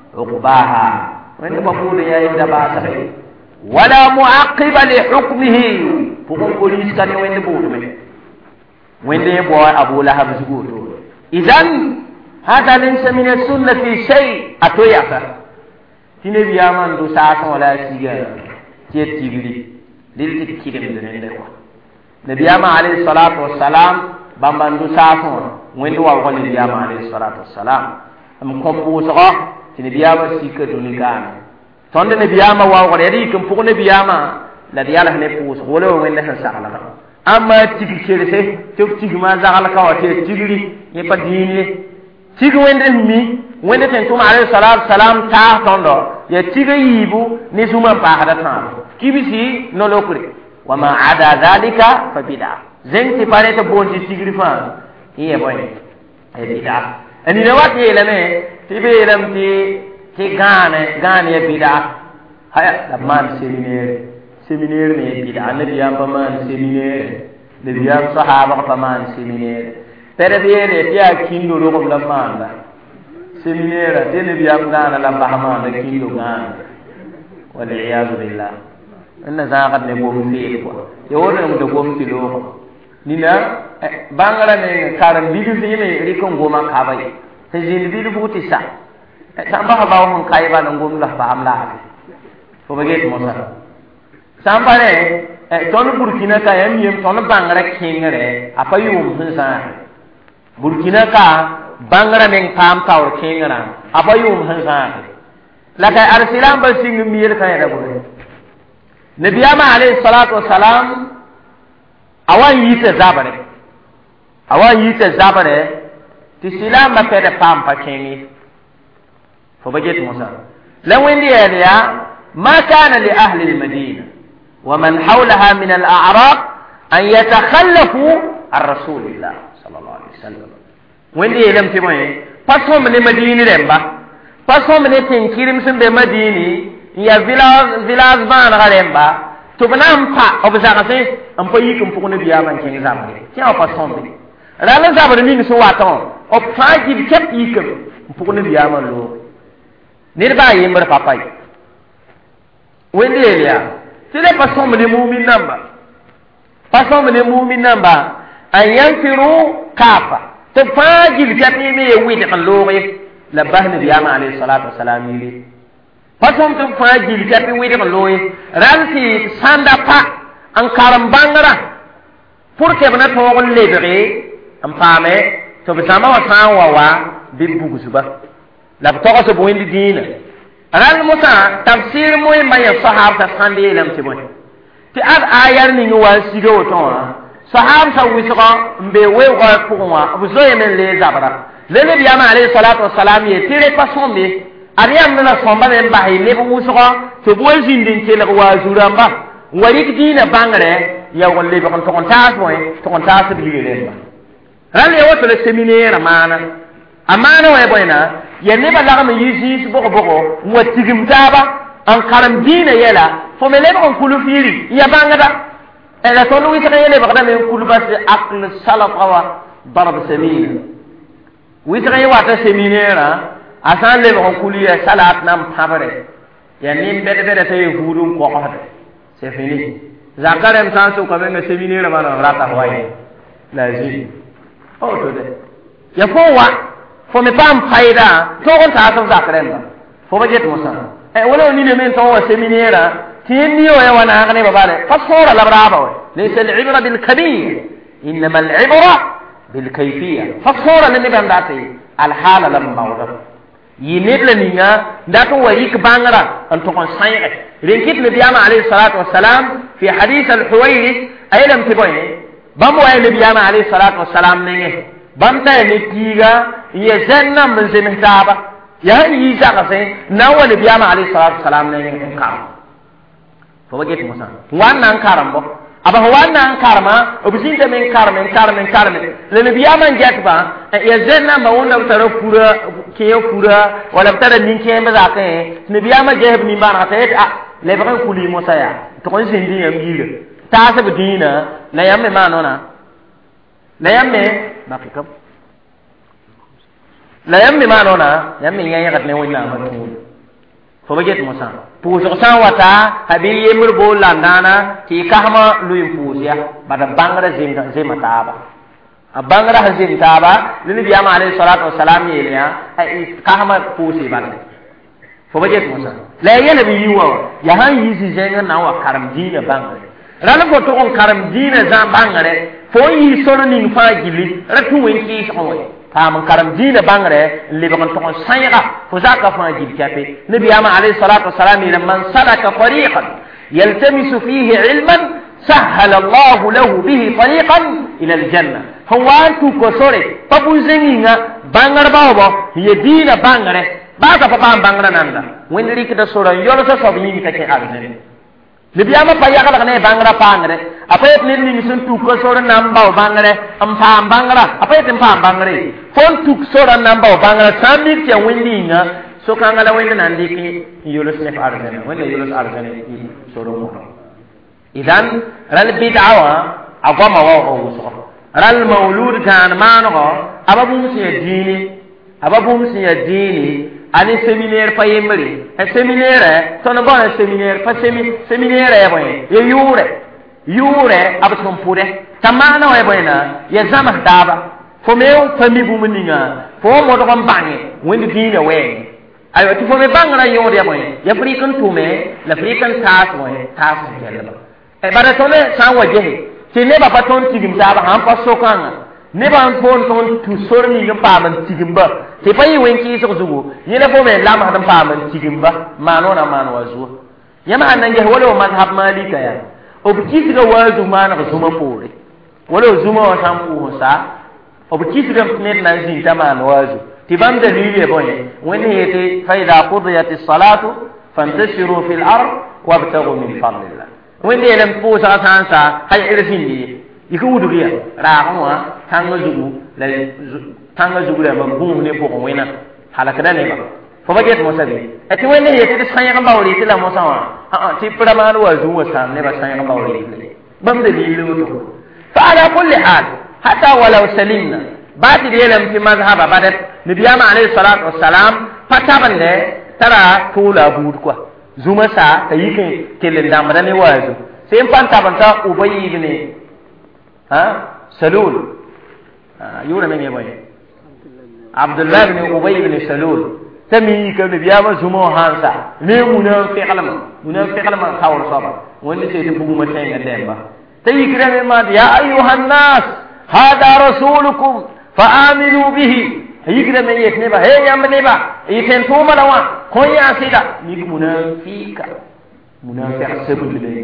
uqbaha wen bud yayi da ba sakla wala muaqiba li hukmihi fuku polis kan wen bud me wen de bo abu lahab zuguto idan hada laysa min as-sunnah fi shay atoyaka tine biyaman do sa sa wala siga tiet tigli lil tikidem de ko nabiyama alayhi salatu wassalam bambandu safo wendu wa ko nabiyama alayhi salatu wassalam am kompo so ti nabiyama sikka dunigan tonde nabiyama wa ko redi kum pu nabiyama la diyala ne pu so wala wenda han sakala amma tigi kere se to tigi ma zakala ka wate tigri ye pa dini tigi wende mi wende ten tuma alayhi salatu wassalam ta tondo ye tigi yibu ni suma pa hada tan kibisi no lokure وما عدا ذلك فبدع زين تفاريت بونتي تيغريفا هي بوين هي بدع اني نوات يلمه تبي لم تي تي غان غان يا بدع هيا لمان سيمينير سيمينير ني بدع النبي ام بمان سيمينير النبي ام صحابه بمان سيمينير تربيه تي كيندو روكم لمان لا سيمينير تي النبي ام غان لا بهمان كيندو غان والعياذ بالله inna zagat ne bom fi ko yoro ne do bom fi lo nina bangala ne karam bidu fi ne rikon goma ka bai te jin bidu buti sa samba ba hon kai ba ngom la ba amla ko bage mo sa samba ne ton burkina ka yam yam ton bangala kingare apa yum hun sa burkina ka bangala ne pam tawr kingara apa yum hun sa la kai arsilam ba sing mir ka ya bo nabiyama alayhi salatu wassalam awan yite zabare awan yite zabare ti silam ma pede pampa kengi fo bajet musa lan wendi ya ma kana li ahli al-madina wa man hawlaha min al-a'rab an yatakhallafu ar rasulillah sallallahu alaihi wasallam wendi elam ti moy pasom ne madini remba pasom ne tenkirim sun be madini ya village village ban garemba to banam pa obzaka se am pa yikum fu ne biya man kin zamani ti o pa sombe ralan zabare ni so waton o pa ji kep yikum fu ne biya man lo nirba yimbar papai wende ya ti le pa sombe ne mu'min namba pa sombe ne mu'min namba an yanfiru kafa to pa ji kep ni me wi de kan lo la bahni biya man alayhi salatu wassalam yi pasom tum fa jil japi wede loye ranti sanda pa an karam bangara pour que bana to gol lebre am pame to bisama wa san wa wa bibu gusuba la to ko so bondi dina ran musa tafsir moy may sahab ta sande lam ti moy ti ad ayar ni wa sigo to sahab sa wisqa mbe we wa ko wa abu zoye men le zabara le le biya ma alayhi salatu wassalam ye tire pasom be ariam na somba ne ba ile bu musuko to bo zindin ke la wazura ba wari dina bangare ya wolle ba kon to kon taas moy to kon taas bi le ba ran le woto le séminaire mana amana way boyna ya ne ba la ma yisi bo bo mo tigim taba an karam dina yela fo me le ba kon kulu firi ya bangada e la to wi ta yele ba da me kulu bas aql salafa wa darab samin wi ta yi wata séminaire asan le ko kuliya salat nam pabare ya nim bede bede tay hudum ko ko hade c'est fini zakarem sanso ko men séminaire bana rata hoye lazi o to de ya fo wa fo me pam faida to ko ta so zakarem ba fo bajet musa e wala ni ne men to wa séminaire tin niyo ya wana ngane babale fasora la braba wa laysa al-ibra bil kabir inma al-ibra bil kayfiyya fasora ni bandati al hala lam mawda yi ned la ninga dat wa yik bangara an to kon sayre renkit nabiyama alayhi salatu wassalam fi hadith al-huwairi aylam tiboy bam wa nabiyama alayhi salatu wassalam ne bam ta ne tiga ye zanna mun zin taba ya yi zaka sai na wa nabiyama alayhi salatu wassalam ne kam fo baget musa wannan karambo aba wannan karma obisin da men karmen karmen karmen le nabiyama jetba ya zanna ma wonna tara pura ke pura wala tara nin ke ma zakay nabiyama jehb ni bana ta ah le bakan kuli musa ya to kon zindi yam yira ta sa bidina la yamme manona la yamme bakikam la yamme manona yamme ngaya kat ne wonna ma fo baget musa puso san wata habi yemur bo landana ti kahma luy pusia bada bangra zinga zema taba a bangra hazin taba lini biyama alayhi salatu wassalam yeliya ai kahma pusi bada fo baget musa la yele bi yiwa ya han yisi zenga na wa karam dina bangra rana ko to on karam dina zan bangare fo yi solo ni fa gili ratu wenki so kam karam dina bangare le bakan to sayga fo zaka fa gil kape nabi ama alayhi salatu wassalam ila man salaka tariqan yaltamisu fihi ilman sahhala Allah lahu bihi tariqan ila aljanna huwa antu ko sore pabu zenginga bangar bawo ye dina bangare ba ka pa bangara nanda wen ri kita sora yolo so so ni ka ke aljanna nabi ama pa ya kala ne bangara pangare apa et ni ni sun tu ko sora namba bangare am pa bangara apa et pa bangare fon tu sora namba bangara sami ti windinga so kangala wenda nandi ki yolo se fa arjana wenda yolo arjana ki soro mo idan ral bid'awa agama wa o so ral maulud kan mano ababu si dini ababu si dini ani séminaire pa yemri e séminaire tono bon séminaire pa séminaire e boy ye yure yure abatum pure tamana e boy na ye zama daba fo meu fami bu muninga fo mo do bangi wendi dina we ayo ti fo me bangara yore boy ya frikan tume la frikan tas boy tas jella e bara tole san waje ti ne ba paton tigim daba han pa sokanga ne ba fon ton tu sorni ngam pa man tigimba te payi wenki so zugo yele fo me lam hadan pa man tigimba mano na mano wazu yama annan je wala mazhab malika ya obki ga wazu mana ko zuma pore wala zuma wa sampu sa obki ga ne na zin tamano wazu tibam dalili e boye wani yete fa idha qudiyat as-salatu fantashiru fil ard wabtaghu min fadlillah wani lam pusa sansa hay irfini yiku wudugiya raaqwa tanga zugu la tanga zugu la mabum ne ko wena halakada ne ba fo baget mo sabi ati wene yete sanya kan bawri tila mo sawa ha ti prama wa zuwa sam ne ba sanya kan bawri bam dalilu to fa ala kulli hal hatta walau salimna badi yelam fi mazhaba badat nabiyama alayhi salatu wassalam pataban ne tara tula bud kwa zuma sa tayikin kelen damra ne wazu sai fanta banta ubayy ibn ha salul yura men yeboy abdullah ibn ubay ibn salul tami ka nabiyama zuma hansa ne muna fi qalama muna fi qalama khawr saba wonni sai bugu ma tay nga demba tayi kirame ma ya ayuhan nas hada rasulukum fa aminu bihi yigre men yetne ba he yamne ba yiten to malawa ko ya sida ni munafika munafiq sabul de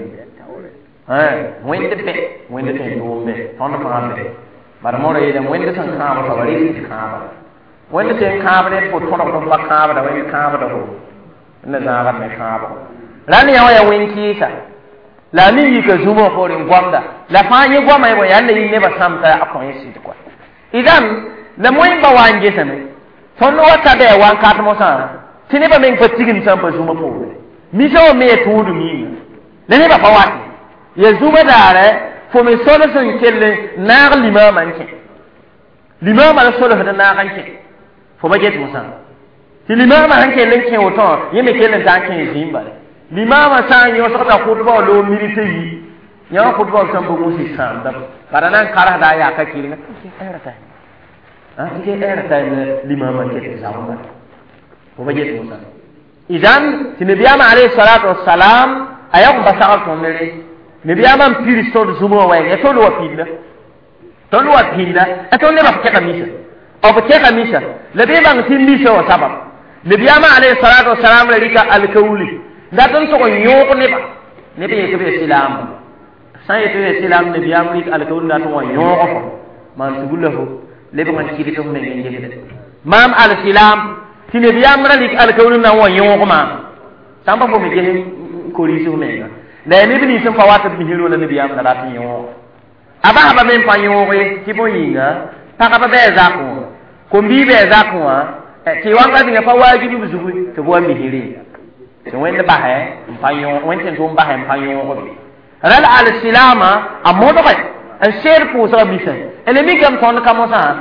eh wende pe wende te to me on fa be bar mo re wende san ka ba bari ka ba wende te ka ba de ko to ko ba ka ba da wende ka ba da ko na za ga me ka ba ran ya ya winki sa la ni yi ka zumo ko rin gwamda la fa yi gwama yi ya ne ne ba samta akon yi shi ko idan la moy ba wanje same ton wata de wan ka mo sa tini ba men fatigin sam ba zuma ko mi so me tudu mi le ne ba fa wati ye zuma dare fo me solo son kelle na limama nke limama la solo da na kanke fo ba jet mo sa ti limama hanke len ke woto ye me kelle ta ke zimba limama sa yo so ta khutba lo milite yi ya khutba sam bo musi sam da paranan kara da ya ka kirina era ta ah ke era ta limama ke zawma ko baje to sa idan ti nabiyama alayhi salatu wassalam ayam basaka ko mere nabiyama piri so zumo wa ya to lo pinda to lo pinda e to le ba ke kamisa o ba ke kamisa le be bang tin misa wa sabab nabiyama alayhi salatu wassalam la rika alkawli datun to nyoko ne ba ne be ke be islam sai to islam nabiyama rika alkawli datun nyoko fo man tugulahu lebe man kiri to me ngene mam al-islam ti nabiyama rika alkawli na wa nyoko ma tamba fo me gene ko ri so me la ne bi sun fawata bi hilo la nabiyama da tin nyoko aba aba men pa nyoko ti bo yinga ta ka ba be za ko ko mbi be za ko ti wanga dinga fa wajibi buzugu to bo mi hiri to wenda ba he mpayo wenda to ba he mpayo ko bi ral al silama amodo ba an sher ko so bi sen ele mi kam ton kam sa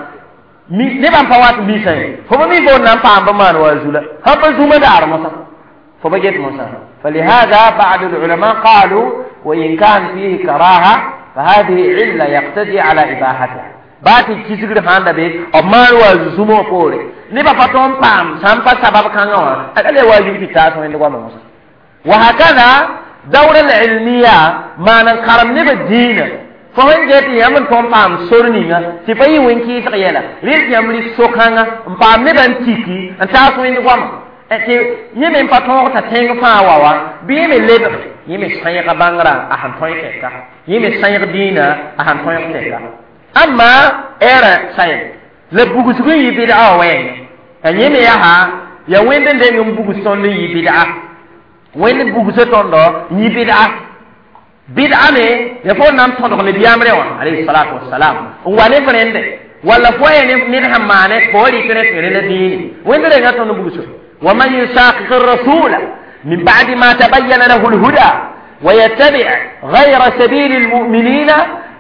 mi ne ban fa wat bi sen fo mi bo nan pa ba man wazula ha ba zuma dar mo sa fo ba jet mo sa فلهذا بعض العلماء قالوا وإن كان فيه كراهة فهذه علة يقتضي على إباحتها bati kisigir handa be o marwa zumo pore ni ba paton pam sampa sabab kanga akale wajibi ta so inde kwa musa wa hakada dawra al-ilmiya manan karam ne ba dina fo hanje ti yaman ton pam sorni nga ti fayi wenki ta yela lir yamri so kanga pam ne ban tiki an ta so inde kwa e ti yeme paton ta tenga fa wawa bi me lebe yeme sanya ka bangra ahan toy ka yeme sanya dina ahan toy ka amma era sayin le bugu sugu yi bid'a wen anyi me ya ha ya wende de ngum bugu son yi bid'a wende bugu so tondo yi bid'a bid'a ne ya fo nam tondo le biyamre wa alayhi salatu wassalam wane frende wala fo ne ni hamane ko ri kene kene le dini wende de ngato no bugu so wa man yusaqiq ar-rasula min ba'di ma tabayyana lahu al-huda wa yattabi' ghayra sabili al-mu'minina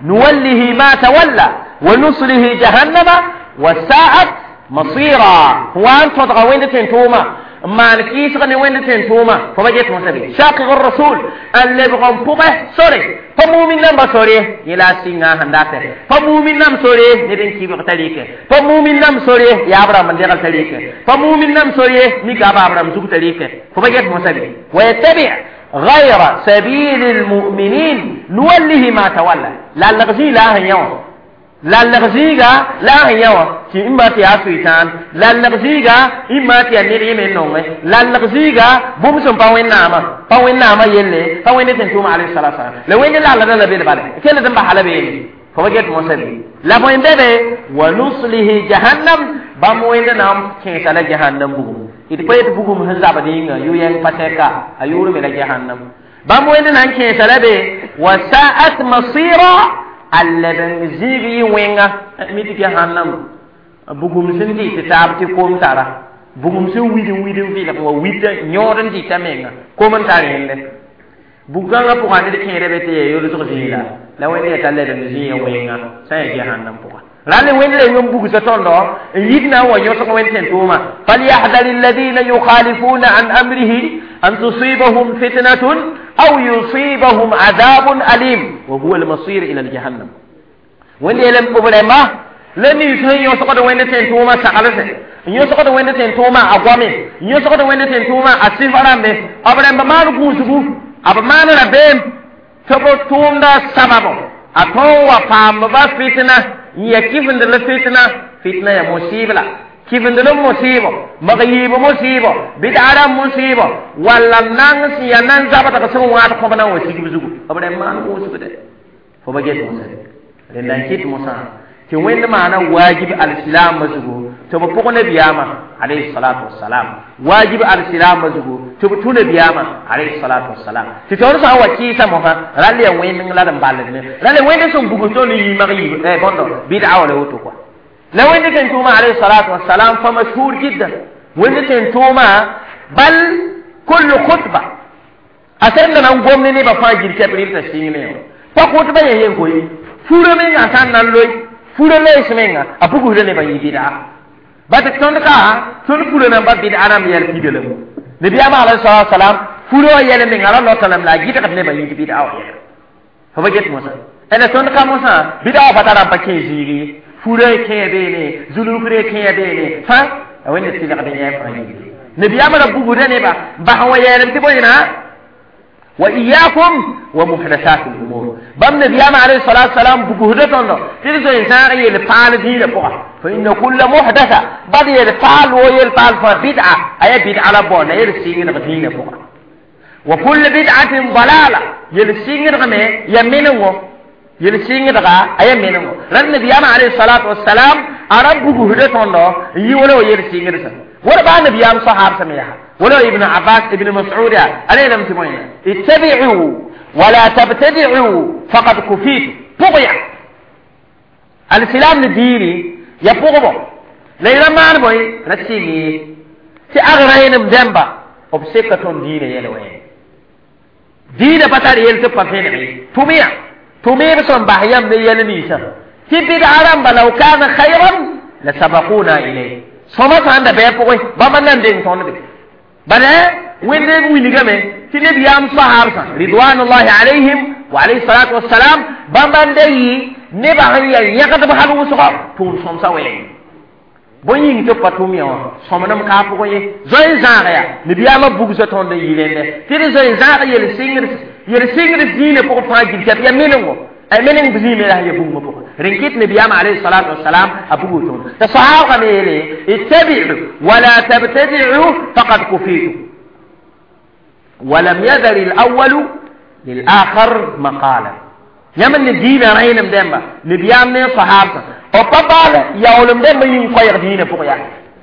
نوله ما تولى ونصله جهنم وساءت مصيرا هو أنت تضغى وين تنتوما ما نكيس غني وين تنتوما فبجت مسبي شاقق الرسول اللي بغم بوبه سوري فمؤمن نم بسوري يلا سينا هنداته فمؤمن نم سوري ندين كيف قتليك فمؤمن نم سوري يا أبرام من دير قتليك فمؤمن نم سوري ميكا أبرام زوج قتليك فبجت مسبي ويتبع غير سبيل المؤمنين نوله ما تولى لا لغزي لا هيو لا لغزيغا لا هيو تي إما تي أسويتان لا لغزيغا إما تي أنيري من نوم لا لغزيغا بومسون باوين ناما باوين ناما يلي باوين تنتوم عليه الصلاة والسلام لو وين لا لا لا بيل بالي كل ذنب حلا بيل فوجد مسلم لا وين بيبي ونصله جهنم باموين نام كيسال جهنم بوم iti payet bugum hazaba dinga yu yang paseka ayuru mela jahannam bam wende nan ke salabe wa sa'at masira alladan zigi wenga miti jahannam bugum sindi titab ti kom tara bugum se widin widin fi la wa widda nyoran di tamenga kom tare hende buganga ko hande ke rebe te yoro so dila la wende taladan zigi wenga sai jahannam ko راني وين اللي يوم بوجس تونو يدنا ويوسف وين تنتوما فليحذر الذين يخالفون عن أمره أن تصيبهم فتنة أو يصيبهم عذاب أليم وهو المصير إلى الجهنم وين اللي يلم ببلما لن يسهل يوسف وين تنتوما سقلسه يوسف وين تنتوما أقوامي يوسف وين تنتوما أسيف أرامه أبرم بمانو بوسبو أبمان ربهم تبو توم دا سببو أتوا وفام بفتنة ya kifin da fitna fitna ya musiba kifin da musiba magayiba musiba bid'ara musiba walla nan si ya nan zaba ta sun wa ta kuma nan wasi gibuzugu abada man ko su bida fo baget musa len dan kit musa ki wenda mana wajibi al-islam mazugo to ba ko nabiyama alayhi salatu wassalam wajibi al-islam mazugo to ba tuna biyama alayhi salatu wassalam ti to sa waki sa mo ha ralle wen min la dan balle ne ralle wen de son bugu to ni magi eh bondo bid'a wala wuto ko la wen de kan tuma alayhi salatu wassalam fa mashhur jiddan wen de kan tuma bal kullu khutba asan nan gomne ne ba fajir ke prir ta singine fa khutba yen koyi furo men asan nan loy furo le ismenga apugu le ba bid'a bat ton ka ton furo nan ba bid'a ram yel pidele nabi alayhi salatu wassalam furo yele men ala Allah taala la gita kat le ba bid'a wa yele fa baget musa ene ton ka musa bid'a fatara pa ke jiri furo ke be ne zulu fure ke be ne fa awene tila ka de ya fa nabi amara bugu ne ba ba wa yele ti boyina wa iyyakum wa muhdathat al-umur bam nabiyama alayhi salatu wassalam buguhda tondo tizo insan yel paal diina ko fa inna kull muhdatha bad yel paal wo yel paal fa bid'a ay bid'a la bon yel singin diina ko wa kull bid'atin dalala yel singin game ya menengo yel singin daga ay menengo ran nabiyama alayhi salatu wassalam arab buguhda tondo yi wala yel singin sa wala ba nabiyam sahab samiha ولو ابن عباس ابن مسعود عليه لم تبين اتبعوا ولا تبتدعوا فقد كفيت بغيا الاسلام الديني يبغوا ليلا ما نبوي نسيني تي اغرين مدمبا obsekaton dine yelwe dine batar yelte pafene tumia tumia son bahyam ne yelni sa ti bid'aram balau kana khayran la sabaquna ilayhi soma sanda be pokoy bamanan den tonde bana wende winigame ti nabiyam sahabta ridwanullahi alaihim wa alayhi salatu wassalam bambande yi ne ba hanya yakata ba halu so tun som sawe boyin to patumia somanam ka ko ye zoy zaaya nabiyama bugu so tonde yilende ti zoy zaaya yel singir yel singir dine ko fa gilkat ya melengo ay melen bizime la ya bugu ko rinkit nabiyama alayhi salatu wassalam abugu ton ta sahaba mele ittabi'u wala tabtadi'u faqad kufitu ولم يذر الأول للآخر مقالا يمن الدين رأينا مدامة نبيام من صحابة وطبعا يولم دامة ينقير دين فقيا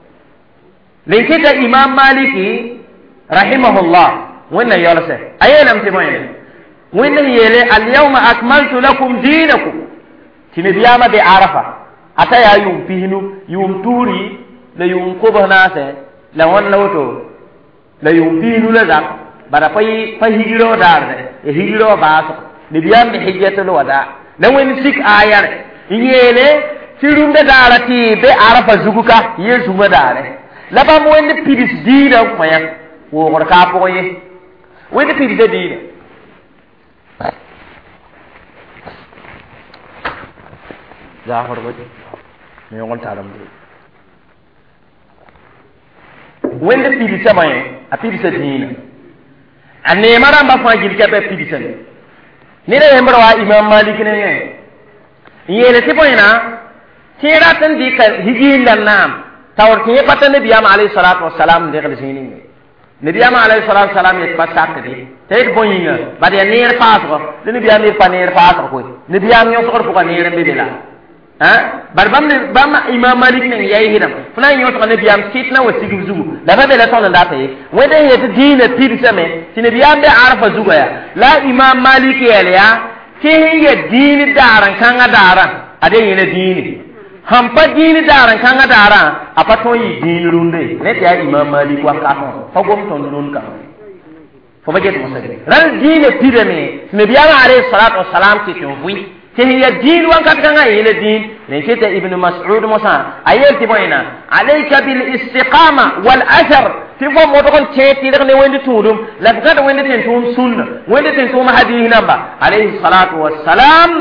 لكن إمام مالكي رحمه الله وإن يولسه أينا متمعين وإن يلي اليوم أكملت لكم دينكم تنبيام بعرفة أتا يوم فيهنو يوم توري ليوم قبه ناسه لون لوتو ليوم فيهنو لذا bara fay fay hijiro darde e hijiro baaso ni biyam ni hijjatul wada dan wen sik ayar yele sirunde darati be arafa zuguka yesu madare laba mo wen pidis dina ko ya wo ko ka po ye wen pidis dina za horgo ni ngon taram de wen pidis samay a pidis dina ane mara ba fa gil kabe pidisan ni re hembro wa imam malik ne yele ti poina tira tan di ka hijin dan nam tawr ti patan nabi am alayhi salatu wassalam de gal sini nabi am alayhi salatu wassalam et pasak di te boyinga ba de ner paas ko nabi am ni paner paas ko nabi am yo sokor ko ner be dela ha barbam ne bam imam malik ne yayi hidam funa yo to nabi am kitna wa sigu zugu da ba bela ton da tay wede yete dina pirsame ti nabi am be arfa zuga ya la imam malik yele ya ti ye dini daran kanga daran ade yene dini hampa dini daran kanga daran apaton yi dini runde ne ya imam malik wa ka fa gom ton run ka fa baget masade ran dini pirame nabi am alayhi salatu wassalam ti to wi هي الدين وان كتغا الى الدين لكن ابن مسعود موسى ايتي بوينا عليك بالاستقامه والاثر تفو مودون تيتي دغني وين تودم لا غاد وين تنتوم سنه وين تنتوم حديث نبا عليه الصلاه والسلام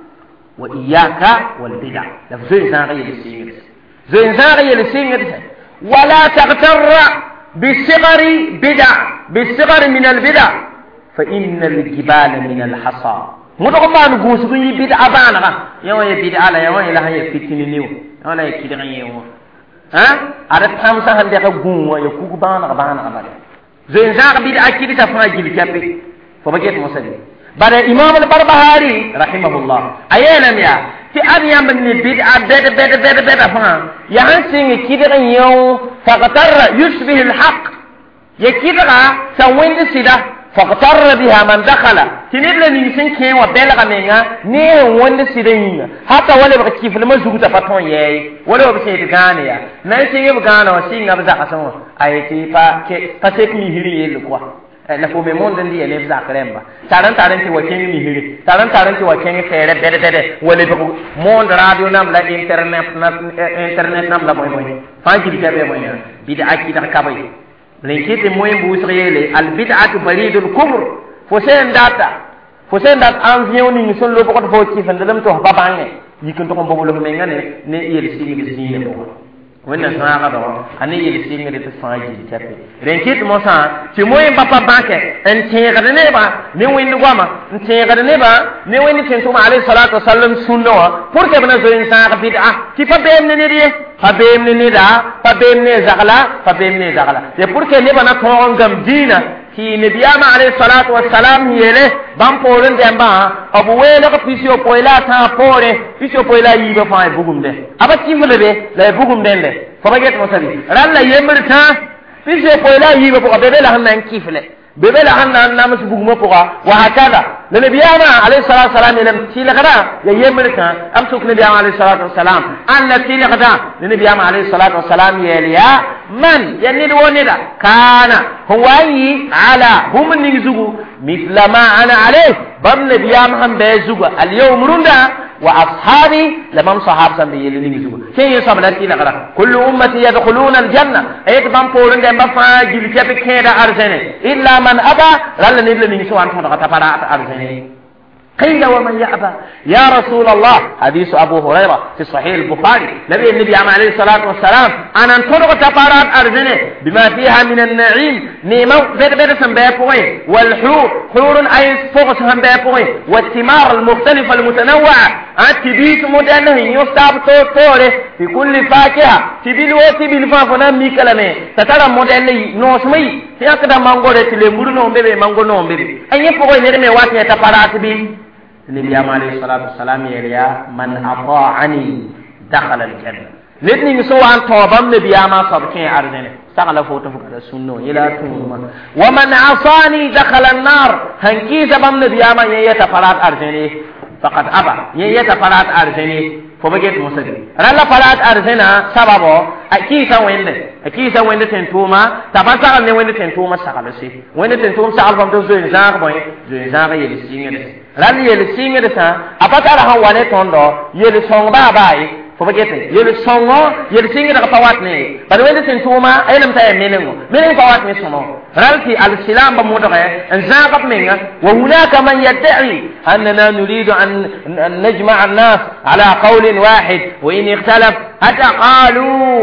واياك والبدع لفظ زاغي السير زين زاغي السير ولا تغتر بالصغر بدع بالصغر من البدع فان الجبال من الحصى mudo ba nu gusu yi bid'a bana ga yawa ya bid'a la yawa ila haye fitini niw yawa la kidan yewo ha ara tam sa hande ka gunwa ya kugu bana ga bana ga bale zain za ga bid'a kidi ta fa gil kabe fo baget musali bare imam al-barbahari rahimahullah ayena miya ti an yam ni bid'a bed bed bed bed fa ya hansin kidan yewo fa qatar yushbih al-haq ya kidra sa windi sida فاقتر بها من دخل تنبل نيسن كين وبلغ منها ني وند سيدين حتى ولا بكيف لما زوجته فتون يي ولا بسيت غانيا نايسي يبغانا وسين ابزا قسم ايتي فا فسيك مي هري يلكوا la fo me mon ndi ele za kremba taran taran ti waken mi hiri taran taran ti waken fere bede bede wala be mon radio nam la internet na internet nam la moy moy fa ji be be moy bid'a ki da kabay لكن موين بوسريلي البدعة بريد الكفر فسين داتا فسين دات أنفيوني نسون لو بقول فوتي فندلم تو بابانه يمكن تكون بقول لهم إنغاني نيل سيني بزينة بقول wẽnna sãaga do a ne yel sɩngre tɩ fãa gil tɛpe rẽn kɩt mosã tɩ moẽ pa pa bãkɛ n tẽegd nebã ne wẽnd goamã n tẽegd nebã ne wẽnd tẽn-tʋma alayhi salatu wasalam sũnna wã pour que b na zoe n sãag bɩd'a tɩ pa beem ne ned ye pa beem ne neda pa beem ne zagla pa beem ne zagla tɩ pour que nebã na tõog n gam diinã tɩ nabiyaamã alayhi salatu wasalam yeele bãmb poor n dẽmbã b weelg pisio poe la a tãag poore pisio poe la a yiibã fãa y bugumde a ba kɩflbe la y bugumdẽnde fo ba get mosabi ran la yembr tã pisio poe la a yiibã pʋga be be la sẽn na n kɩfle be be la sẽn na n nams bugumã pʋga wa hakada la nabiyaamã alayhi salatu wasalam yeelame tɩlgda ya yembr tã am sʋk nabiyaamã alayhi salatu wasalam ãn la tɩlgda ne nabiyaamã alayhi salatu wasalam yeel yaa man ya ned wo neda kaana fo wa n yɩ ala bũmb ning zugu misla ma ana alayh bãmb nabiyaam sẽn bɩ zuga alyawm rũndã wa ashabi لمن صحاب سن بيل نيزو كي يصاب لا تيلغرا كل امتي يدخلون الجنه ايت بام بولن دم با جيل كيب كيدا ارجنه الا من ابى رل نيل نيزو ان تبارا ارجنه قيل ومن يأبى يا رسول الله حديث أبو هريرة في صحيح البخاري نبي النبي عليه الصلاة والسلام أنا انطلق تفارات أرزنه بما فيها من النعيم نيمو بير بير سنبيبوين والحور حور أي فوق سنبيبوين والثمار المختلفة المتنوعة أتبيت مدنه يستعب طوله في كل فاكهة تبيل وتبيل فافنا ميكلمه تترى مدنه نوسمي في أكدا مانغو رتلي مرنو بيبي مانغو نوم بيبي أي فوق نرمي واتي تفارات بي النبي عليه الصلاة والسلام يا من أطاعني دخل الجنة لذلك سوى أن توبام نبي ما صبكين أرزنه سأل فوت فوق السنة إلى توما ومن عصاني دخل النار هنكي سبام نبي ما يتفرات أرزنه فقد أبى يتفرات أرزنه فبجت مسجد رلا فرات أرزنا سببه أكيد وين أكيد وين تنتوما تبصر أن وين تنتوما سالسي وين تنتوما سال فم تزوج زاغ بوي زوج زاغ يلسينغ رلا يلسينغ دسا أبتر هم وانه توندو يلسون باباي فبجت يلسون يلسينغ دكتواتني بعد وين تنتوما أيلم تاي مينغو مينغ فواتني سمو رالتي السلام بمودغه ان زاغ منغ وهناك من يدعي أننا نريد أن نجمع الناس على قول واحد وإن اختلف حتى قالوا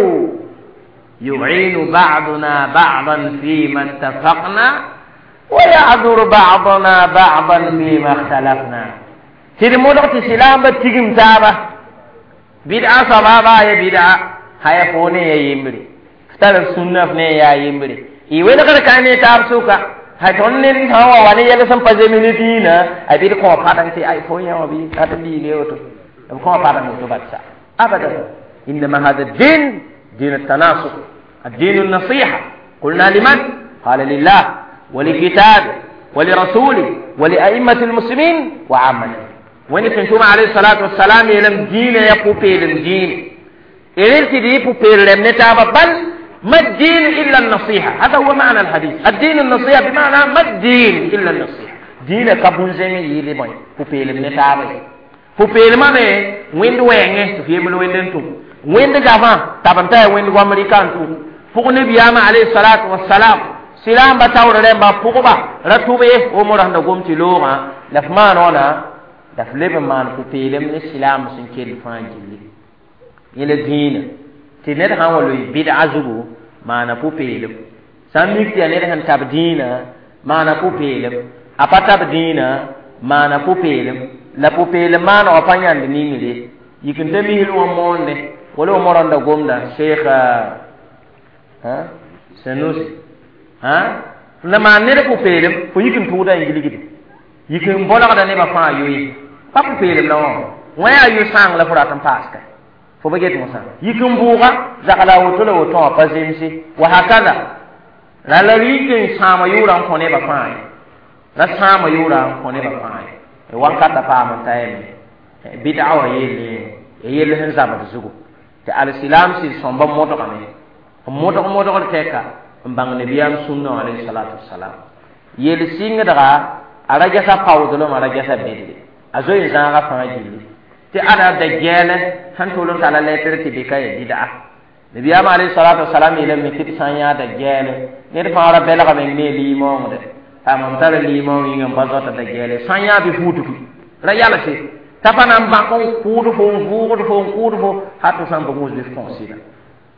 يعين بعضنا بعضا فيما اتفقنا ويعذر بعضنا بعضا فيما اختلفنا تيري مودغه السلام بتيغم تابا بدعة صبابا يا بدعة هيا فوني يا يمري اختلف سنة فني يا يمري iwele kada kane tab suka ha tonne ni hawa wani yele sam paje militina ay bi ko padan ti ay fo yawa bi kata bi leoto ko padan to batsa abada inma hada din din at-tanasuk ad-din an-nasiha qulna liman qala lillah wa likitab wa lirasuli wa li'a'immati al-muslimin wa 'ammati wa ni tuma alayhi salatu wassalam yelam din ya pupelem din erti di pupelem ne tababan ما الدين إلا النصيحة هذا هو معنى الحديث الدين النصيحة بمعنى ما الدين إلا النصيحة دين كابون زمي يلي بوي فوبيل من تابي فوبيل ما نه وين دوينه تفيه بلو وين دنتو وين دجافا تابنتا وين دو أمريكان تو فوق النبي عليه الصلاة والسلام سلام بتاور لهم بفوقبا رتوبه ومرهن دقوم تلوغا لفمان ونا لفلب مان فوبيل من السلام سنكيل فانجلي يلي دين تنر هم ولي بدعة زبو ما نبوبيلم ساميك تنر هم تبدينا ما نبوبيلم أبا تبدينا ما نبوبيلم لا بوبيلم ما نوفاني عند نيميلي يمكن تميل ومونه ولو مران دعوم دا شيخ ها سنوس ها لما نربوبيلم فيمكن تودا إنجلي كده يمكن بولا كده نبى فان يوي بوبيلم لا وين أيو سان لا فراتم باسكت fo baget musa yikum buga zakala wotolo woto pazimsi wa hakala la la rikin sama yura ko ne ba fay la sama yura ko ne ba fay e wankata pa man tayme bid'a wa yele yele hen zaba zugo te al islam si somba moto kame moto moto ko teka mbang ne biyam sunna alayhi salatu wassalam yele singa daga araja sa pawdolo araja sa bedde azo izanga fa jili ti ada dajjal han tolon tala letter ti bikay bid'a nabi alayhi salatu wassalam ila mi kit sanya dajjal ne fa ara bela ga men ne limo de ha mon tala limo ngam bazota dajjal sanya bi futu ra yalla ci tapana ba ko futu fo futu fo futu fo hatu sam ba musbi fonsida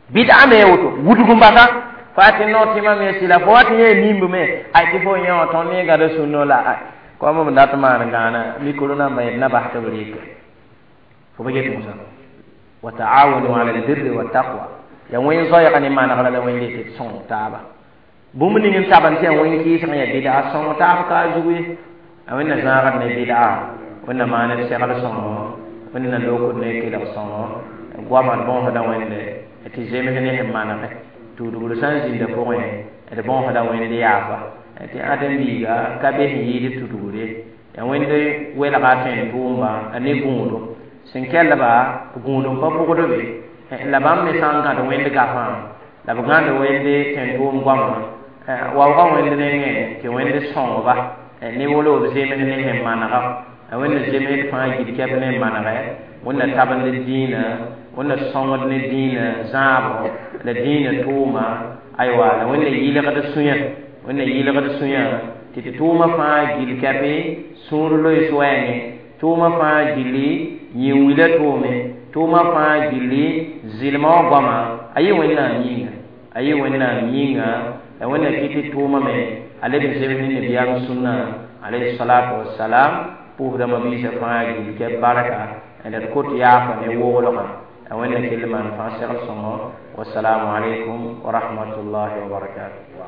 bid'a me woto wudu gumbata fati no tima me sila foti ye nimbu me ay ti fo nyo ton ne ga sunno la ay ko mo ndat ma ngana mi ko na may na bahta bari fo be yetu musa wa ta'awanu 'ala al-birri wat taqwa ya wen so ya kan ma na kala wen le son taba bu mu ni ngin taban ti wen ki san ya bid'a son taba ka juwi awen na zarat ne bid'a wannan ma na sai kala son wannan lokon ne ke da son gwa man bon hada wen le eti jeme ne he mana ne tu du san jin da ko ne e bon hada wen le ya fa eti adam bi ga ka be hi di tu du re ya wen de we la ka ten tumba ani gundo sin kella ba gundo ba ko do be la bam ne san ka do wen de ga fa la ba ga do wen de ten tum gwa ma wa wa wen de ne ke wen de son ba ni wolo jeme ne he mana ka wen de jeme fa gi ke ne mana ga wannan taban de dina wannan songot ne dina zabo la dina tuma aywa la wannan yile kada sunya wannan yile kada sunya titi tuma fa gil kabe surlo iswani tuma fa gili yiwila tume tuma fa gili zilma gama ayi wannan yinga ayi wannan yinga la wannan titi tuma me alabi zebni ne biya sunna alayhi salatu wassalam pour da mabisa fa gil ke baraka and at kot ya fa ne wolo أولا كلمة فاسقة الصلاة والسلام عليكم ورحمة الله وبركاته